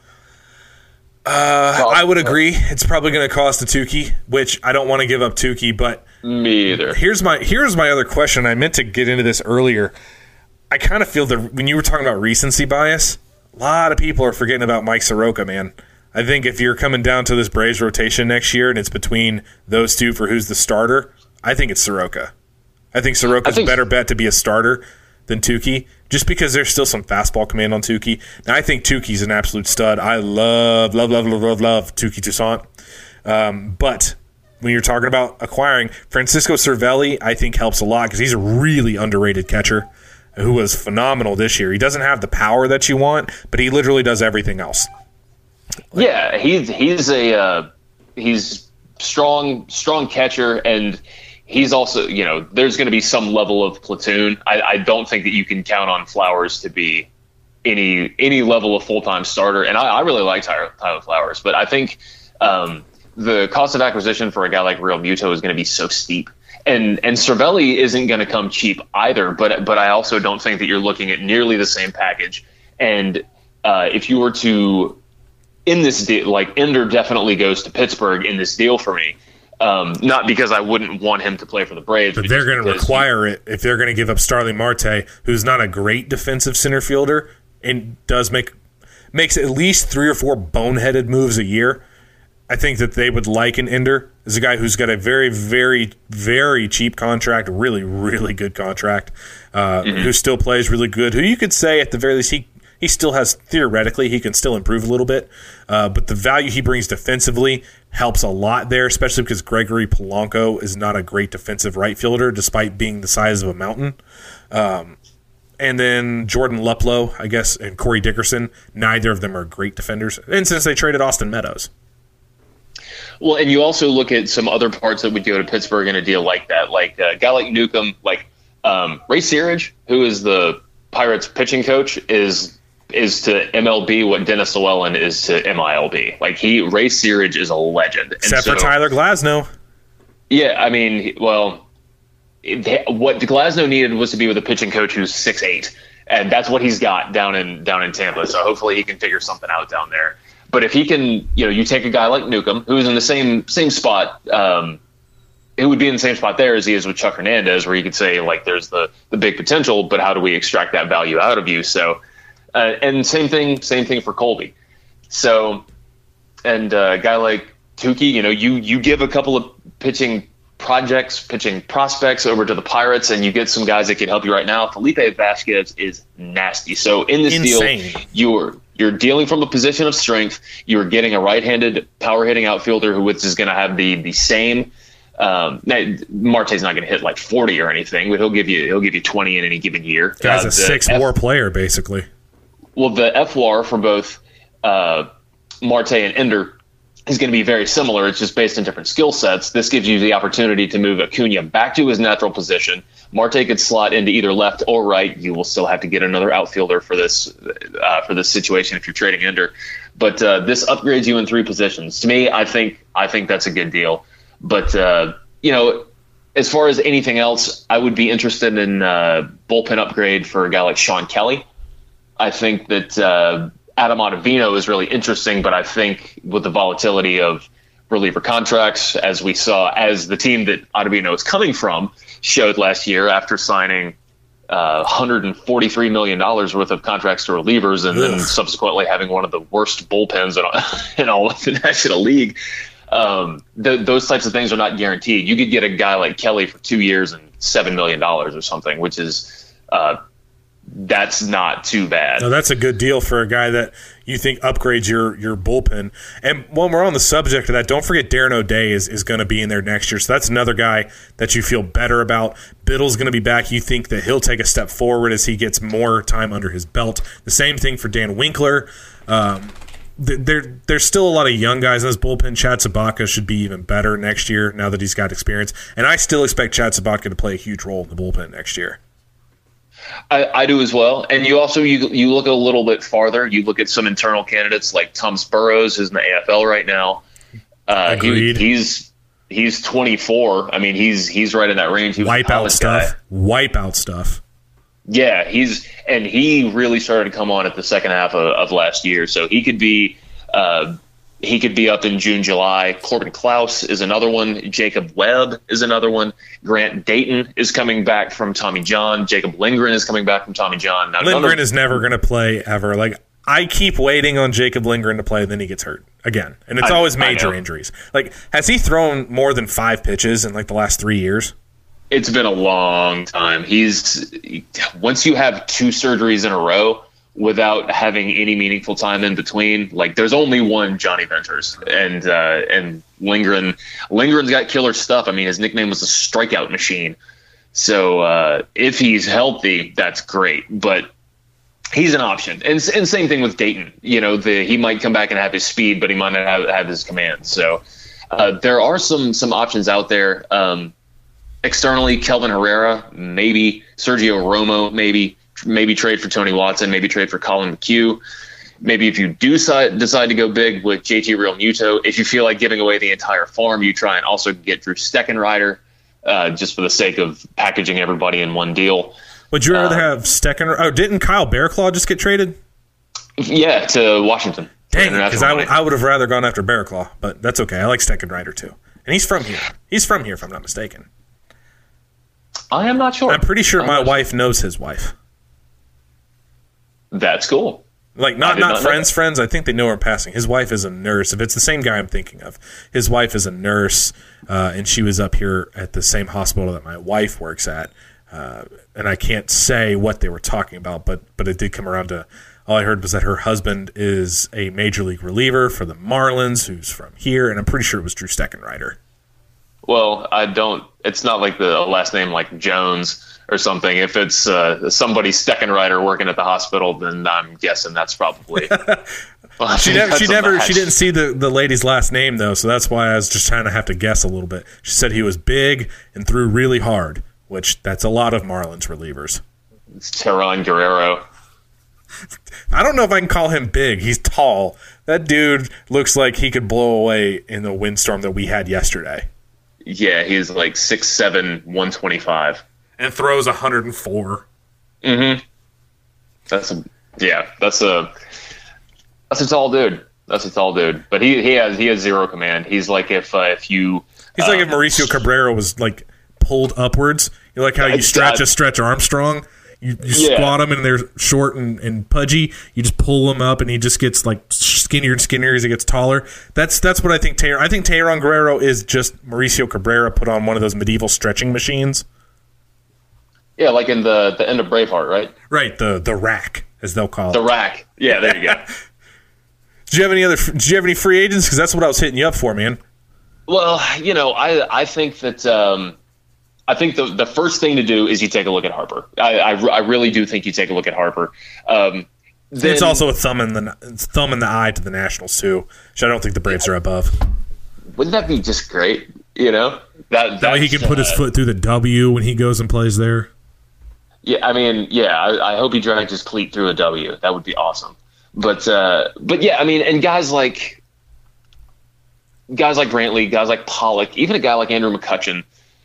I would agree. It's probably going to cost a Tukey, which I don't want to give up Tukey, but me either. Here's my other question. I meant to get into this earlier. I kind of feel that when you were talking about recency bias, a lot of people are forgetting about Mike Soroka, man. I think if you're coming down to this Braves rotation next year and it's between those two for who's the starter, I think it's Soroka. I think Soroka's a better bet to be a starter than Tukey, just because there's still some fastball command on Tukey. Now, I think Tukey's an absolute stud. I love Tukey Toussaint. But when you're talking about acquiring, Francisco Cervelli, I think helps a lot because he's a really underrated catcher who was phenomenal this year. He doesn't have the power that you want, but he literally does everything else. Yeah, he's strong catcher, and he's also, there's going to be some level of platoon. I don't think that you can count on Flowers to be any level of full-time starter, and I really like Tyler Flowers, but I think the cost of acquisition for a guy like Real Muto is going to be so steep. And Cervelli isn't going to come cheap either, but I also don't think that you're looking at nearly the same package. And if you were to, in this deal, like Ender definitely goes to Pittsburgh in this deal for me. Not because I wouldn't want him to play for the Braves. But they're going to require it if they're going to give up Starling Marte, who's not a great defensive center fielder and makes at least 3 or 4 boneheaded moves a year. I think that they would like an Ender as a guy who's got a very, very, very cheap contract, really, really good contract, who still plays really good, who you could say at the very least he still has, theoretically, he can still improve a little bit, but the value he brings defensively helps a lot there, especially because Gregory Polanco is not a great defensive right fielder despite being the size of a mountain. and then Jordan Luplow, I guess, and Corey Dickerson. Neither of them are great defenders. And since they traded Austin Meadows. Well, and you also look at some other parts that would go to Pittsburgh in a deal like that, like a guy like Newcomb, like Ray Searage, who is the Pirates pitching coach, is to MLB what Dennis Llewellyn is to MILB. Like Ray Searage is a legend. Except for Tyler Glasnow. Yeah, I mean, well, what Glasnow needed was to be with a pitching coach who's 6'8", and that's what he's got down in Tampa. So hopefully he can figure something out down there. But if he can, you take a guy like Newcomb, who's in the same spot, it would be in the same spot there as he is with Chuck Hernandez, where you could say, like, there's the big potential, but how do we extract that value out of you? So, and same thing for Colby. So, and a guy like Tukey, you give a couple of pitching prospects over to the Pirates, and you get some guys that can help you right now. Felipe Vasquez is nasty. So in this deal, you're dealing from a position of strength. You're getting a right-handed power hitting outfielder who is going to have the same. Marte's not going to hit like 40 or anything, but he'll give you 20 in any given year. Guy's a 6-WAR player, basically. Well, the FWAR for both Marte and Ender is going to be very similar. It's just based on different skill sets. This gives you the opportunity to move Acuna back to his natural position. Marte could slot into either left or right. You will still have to get another outfielder for this situation if you're trading Ender. But this upgrades you in 3 positions. To me, I think that's a good deal. But as far as anything else, I would be interested in bullpen upgrade for a guy like Sean Kelly. I think that Adam Ottavino is really interesting, but I think with the volatility of reliever contracts, as we saw, as the team that Ottavino is coming from showed last year after signing $143 million worth of contracts to relievers and then subsequently having one of the worst bullpens in all of the National League. Those types of things are not guaranteed. You could get a guy like Kelly for 2 years and $7 million or something, which is that's not too bad. No, that's a good deal for a guy that you think upgrades your bullpen. And when we're on the subject of that, don't forget Darren O'Day is going to be in there next year. So that's another guy that you feel better about. Biddle's going to be back. You think that he'll take a step forward as he gets more time under his belt. The same thing for Dan Winkler. There's still a lot of young guys in this bullpen. Chad Sabaka should be even better next year now that he's got experience. And I still expect Chad Sabaka to play a huge role in the bullpen next year. I do as well. And you also you look a little bit farther. You look at some internal candidates like Thomas Burrows, who's in the AFL right now. Agreed. He's 24. I mean, he's right in that range. He was Wipeout stuff. Yeah, he really started to come on at the second half of last year. So he could be up in June, July. Corbin Klaus is another one. Jacob Webb is another one. Grant Dayton is coming back from Tommy John. Jacob Lindgren is coming back from Tommy John. Now, Lindgren is never going to play ever. Like, I keep waiting on Jacob Lindgren to play, then he gets hurt again. And it's always major injuries. Like, has he thrown more than 5 pitches in, like, the last 3 years? It's been a long time. Once you have 2 surgeries in a row without having any meaningful time in between, like, there's only one Johnny Venters, and Lindgren's got killer stuff. I mean, his nickname was the strikeout machine. So if he's healthy, that's great. But he's an option, and same thing with Dayton. He might come back and have his speed, but he might not have his command. So there are some options out there. Externally, Kelvin Herrera, maybe Sergio Romo, maybe trade for Tony Watson, maybe trade for Colin McHugh. Maybe if you do decide to go big with JT Realmuto, if you feel like giving away the entire farm, you try and also get Drew Steckenrider, just for the sake of packaging everybody in one deal. Would you rather have Steckenrider? Oh, didn't Kyle Bearclaw just get traded? Yeah, to Washington. Dang, because I would have rather gone after Bearclaw, but that's okay. I like Steckenrider too. And he's from here. He's from here, if I'm not mistaken. I am not sure. I'm pretty sure my wife knows his wife. That's cool. Like, not friends. I think they know her passing. His wife is a nurse. If it's the same guy I'm thinking of, his wife is a nurse, and she was up here at the same hospital that my wife works at. And I can't say what they were talking about, but it did come around to, all I heard was that her husband is a major league reliever for the Marlins, who's from here, and I'm pretty sure it was Drew Steckenrider. Well, I don't. It's not like the last name like Jones or something. If it's somebody Steckenrider working at the hospital, then I'm guessing that's probably. She didn't see the lady's last name though, so that's why I was just trying to have to guess a little bit. She said he was big and threw really hard, which that's a lot of Marlins relievers. It's Teran Guerrero. I don't know if I can call him big. He's tall. That dude looks like he could blow away in the windstorm that we had yesterday. Yeah, he's like 6'7", 125. And throws 104. Mm-hmm. That's a tall dude. That's a tall dude. But he has zero command. He's like if Mauricio Cabrera was like pulled upwards. You like how you stretch Armstrong? You squat him and they're short and pudgy. You just pull him up and he just gets like skinnier and skinnier as he gets taller. That's what I think. I think Teran Guerrero is just Mauricio Cabrera put on one of those medieval stretching machines. Yeah, like in the end of Braveheart, right? Right, the rack as they'll call it. The rack. Yeah, there you go. Did you have any free agents? Because that's what I was hitting you up for, man. Well, I think that. I think the first thing to do is you take a look at Harper. I really do think you take a look at Harper. It's also a thumb in the eye to the Nationals too, which I don't think the Braves are above. Wouldn't that be just great? That way he can put his foot through the W when he goes and plays there. Yeah, I mean, I hope he drags his cleat through a W. That would be awesome. But yeah, I mean, and guys like Brantley, guys like Pollock, even a guy like Andrew McCutchen.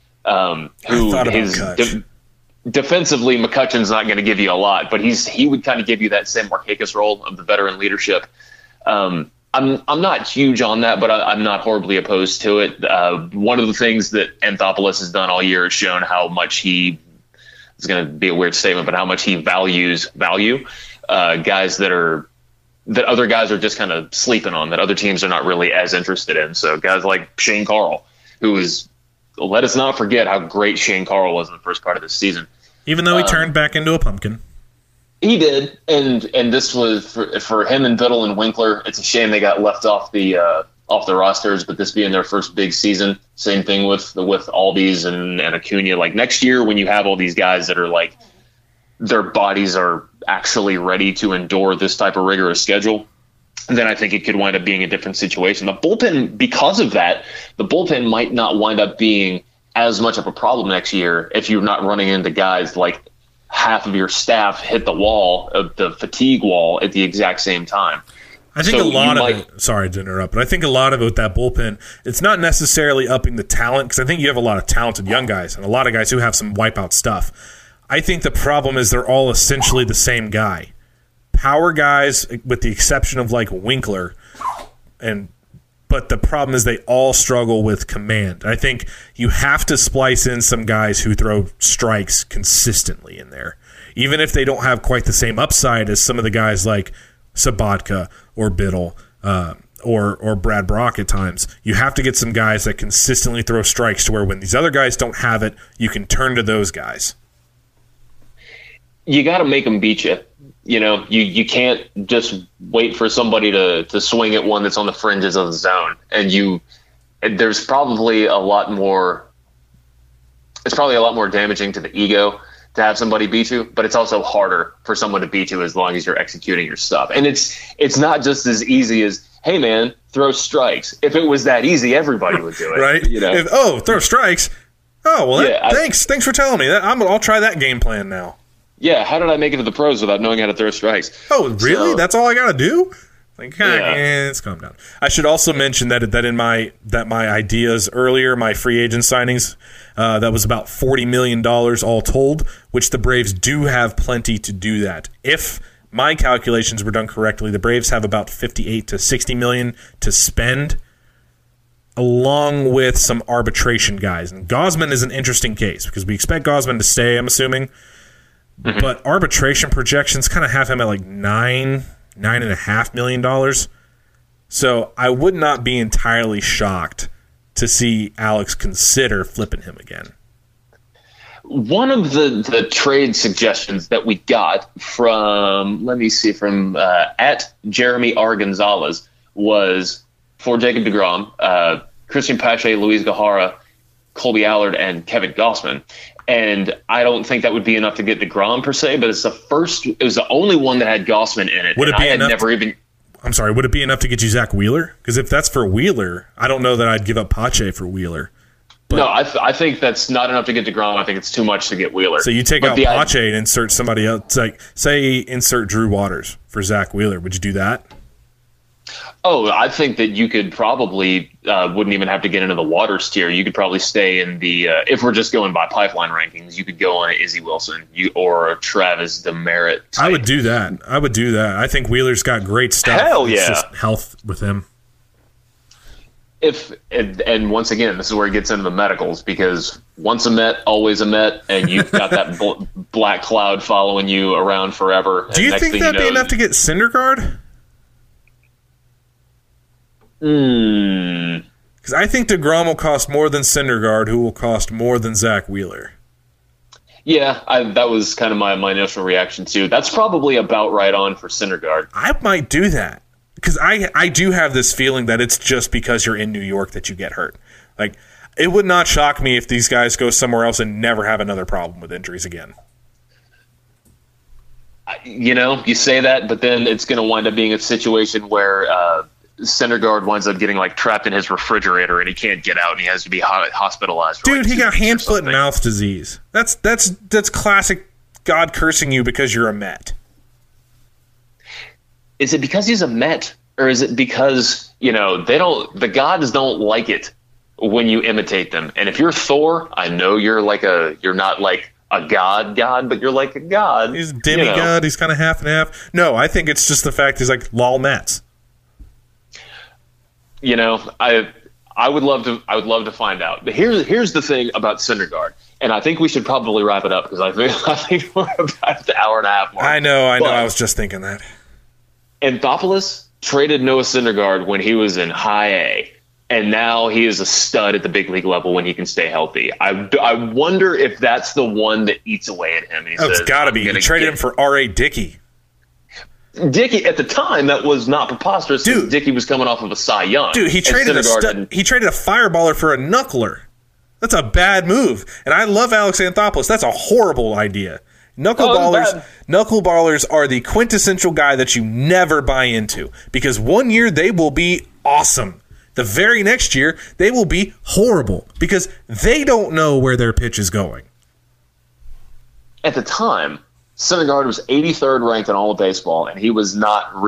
Defensively, McCutchen's not going to give you a lot, but he would kind of give you that Sam Markakis role of the veteran leadership. I'm not huge on that, but I'm not horribly opposed to it. One of the things that Anthopoulos has done all year is shown how much it's going to be a weird statement, but how much he values guys that other guys are just kind of sleeping on, that other teams are not really as interested in. So guys like Shane Carl, who is. Let us not forget how great Shane Carl was in the first part of the season. Even though he turned back into a pumpkin. He did, and this was for him and Biddle and Winkler. It's a shame they got left off the rosters, but this being their first big season. Same thing with Albies and Acuna. Like next year, when you have all these guys that are like their bodies are actually ready to endure this type of rigorous schedule, then I think it could wind up being a different situation. The bullpen, because of that, the bullpen might not wind up being as much of a problem next year if you're not running into guys like half of your staff hit the wall, the fatigue wall, at the exact same time. I think sorry to interrupt, but I think a lot of it with that bullpen, it's not necessarily upping the talent, because I think you have a lot of talented young guys and a lot of guys who have some wipeout stuff. I think the problem is they're all essentially the same guy. Power guys, with the exception of like Winkler, but the problem is they all struggle with command. I think you have to splice in some guys who throw strikes consistently in there, even if they don't have quite the same upside as some of the guys like Sabatka or Biddle or Brad Brock at times. You have to get some guys that consistently throw strikes to where when these other guys don't have it, you can turn to those guys. You got to make them beat you. You can't just wait for somebody to swing at one that's on the fringes of the zone. And there's probably a lot more. It's probably a lot more damaging to the ego to have somebody beat you, but it's also harder for someone to beat you as long as you're executing your stuff. And it's not just as easy as, hey man, throw strikes. If it was that easy, everybody would do it, right? Throw strikes. Oh well, yeah, thanks for telling me that. I'll try that game plan now. Yeah, how did I make it to the pros without knowing how to throw strikes? Oh, really? That's all I got to do? Let's calm down. I should also mention that my ideas earlier, my free agent signings, that was about $40 million all told, which the Braves do have plenty to do that. If my calculations were done correctly, the Braves have about $58 to $60 million to spend, along with some arbitration guys. And Gausman is an interesting case because we expect Gausman to stay, I'm assuming. Mm-hmm. But arbitration projections kind of have him at like $9.5 million. So I would not be entirely shocked to see Alex consider flipping him again. One of the trade suggestions that we got from at Jeremy R. Gonzalez was for Jacob deGrom, Christian Pache, Luis Guijarro, Colby Allard and Kevin Gossman. And I don't think that would be enough to get DeGrom per se, but it was the only one that had Gossman in it. Would it be enough? Would it be enough to get you Zach Wheeler? Because if that's for Wheeler, I don't know that I'd give up Pache for Wheeler. But, no, I think that's not enough to get DeGrom. I think it's too much to get Wheeler. So you take out Pache and insert somebody else, like say insert Drew Waters for Zach Wheeler. Would you do that? Oh, I think that you could probably wouldn't even have to get into the Waters tier. You could probably stay in the if we're just going by pipeline rankings, you could go on Izzy Wilson or Travis Demerit type. I would do that. I think Wheeler's got great stuff. Hell yeah. It's just health with him. And once again, this is where it gets into the medicals, because once a Met, always a Met, and you've got that black cloud following you around forever. Do you think that'd be enough to get Syndergaard? Because I think DeGrom will cost more than Syndergaard, who will cost more than Zach Wheeler. Yeah, that was kind of my initial reaction too. That's probably about right on for Syndergaard. I might do that. Because I do have this feeling that it's just because you're in New York that you get hurt. Like, it would not shock me if these guys go somewhere else and never have another problem with injuries again. You say that, but then it's going to wind up being a situation where Syndergaard winds up getting like trapped in his refrigerator and he can't get out and he has to be hospitalized. Dude, he got hand, foot, and mouth disease. That's classic God cursing you because you're a Met. Is it because he's a Met, or is it because, the gods don't like it when you imitate them? And if you're Thor, I know you're not like a god, but you're like a god. He's a demigod. He's kind of half and half. No, I think it's just the fact he's like lol Mets. I would love to find out. But here's the thing about Syndergaard, and I think we should probably wrap it up because I think we're about the hour and a half mark. I know. I was just thinking that. Anthopoulos traded Noah Syndergaard when he was in high A, and now he is a stud at the big league level when he can stay healthy. I wonder if that's the one that eats away at him. And it's got to be. He traded him for R.A. Dickey. Dickey, at the time, that was not preposterous. Dude, Dickey was coming off of a Cy Young. Dude, he traded a fireballer for a knuckler. That's a bad move. And I love Alex Anthopoulos. That's a horrible idea. Knuckleballers are the quintessential guy that you never buy into, because one year they will be awesome. The very next year they will be horrible because they don't know where their pitch is going. At the time, Syndergaard was 83rd ranked in all of baseball, and he wasn't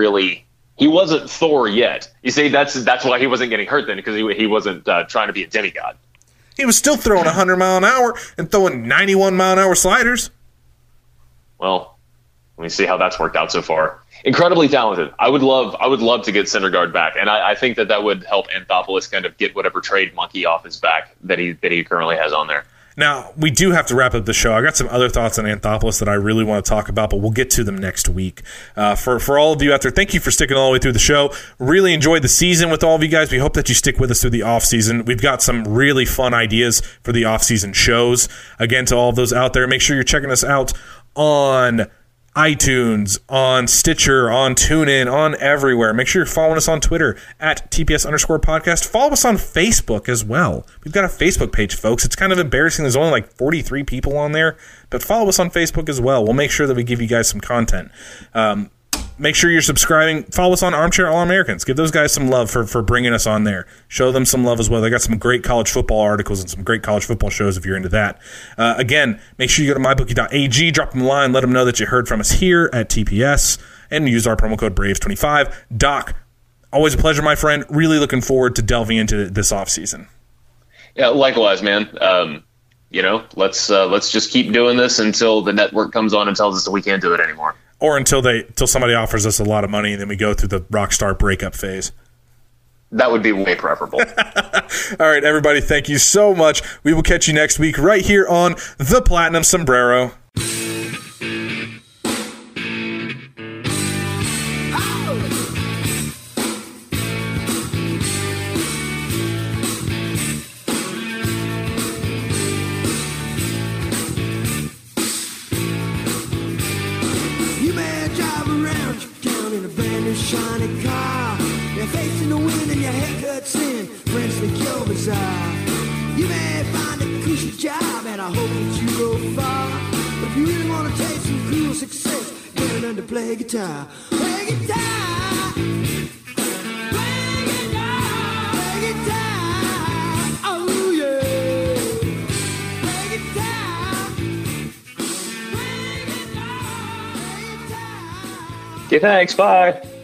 Thor yet. You see, that's why he wasn't getting hurt then, because he wasn't trying to be a demigod. He was still throwing 100 mile an hour and throwing 91 mile an hour sliders. Well, let me see how that's worked out so far. Incredibly talented. I would love to get Syndergaard back, and I think that would help Anthopoulos kind of get whatever trade monkey off his back that he currently has on there. Now, we do have to wrap up the show. I got some other thoughts on Anthopoulos that I really want to talk about, but we'll get to them next week. For all of you out there, thank you for sticking all the way through the show. Really enjoyed the season with all of you guys. We hope that you stick with us through the off-season. We've got some really fun ideas for the off-season shows. Again, to all of those out there, make sure you're checking us out on iTunes, on Stitcher, on TuneIn, on everywhere. Make sure you're following us on Twitter at TPS_podcast. Follow us on Facebook as well. We've got a Facebook page, folks. It's kind of embarrassing. There's only like 43 people on there, but follow us on Facebook as well. We'll make sure that we give you guys some content. Make sure you're subscribing. Follow us on Armchair All-Americans. Give those guys some love for bringing us on there. Show them some love as well. They got some great college football articles and some great college football shows if you're into that. Again, make sure you go to mybookie.ag, drop them a line, let them know that you heard from us here at TPS, and use our promo code BRAVES25. Doc, always a pleasure, my friend. Really looking forward to delving into this offseason. Yeah, likewise, man. Let's just keep doing this until the network comes on and tells us that we can't do it anymore. Or until somebody offers us a lot of money and then we go through the rock star breakup phase. That would be way preferable. All right, everybody, thank you so much. We will catch you next week right here on The Platinum Sombrero. Shiny car, you're facing the wind and your haircut's in. Friends think you're bizarre. You may find a cushy job, and I hope that you go far. But if you really want to taste some cool success, you gotta learn to play guitar. Play guitar. Play guitar. Play guitar. Oh yeah. Play guitar. Play guitar. Play guitar. Okay, thanks. Bye.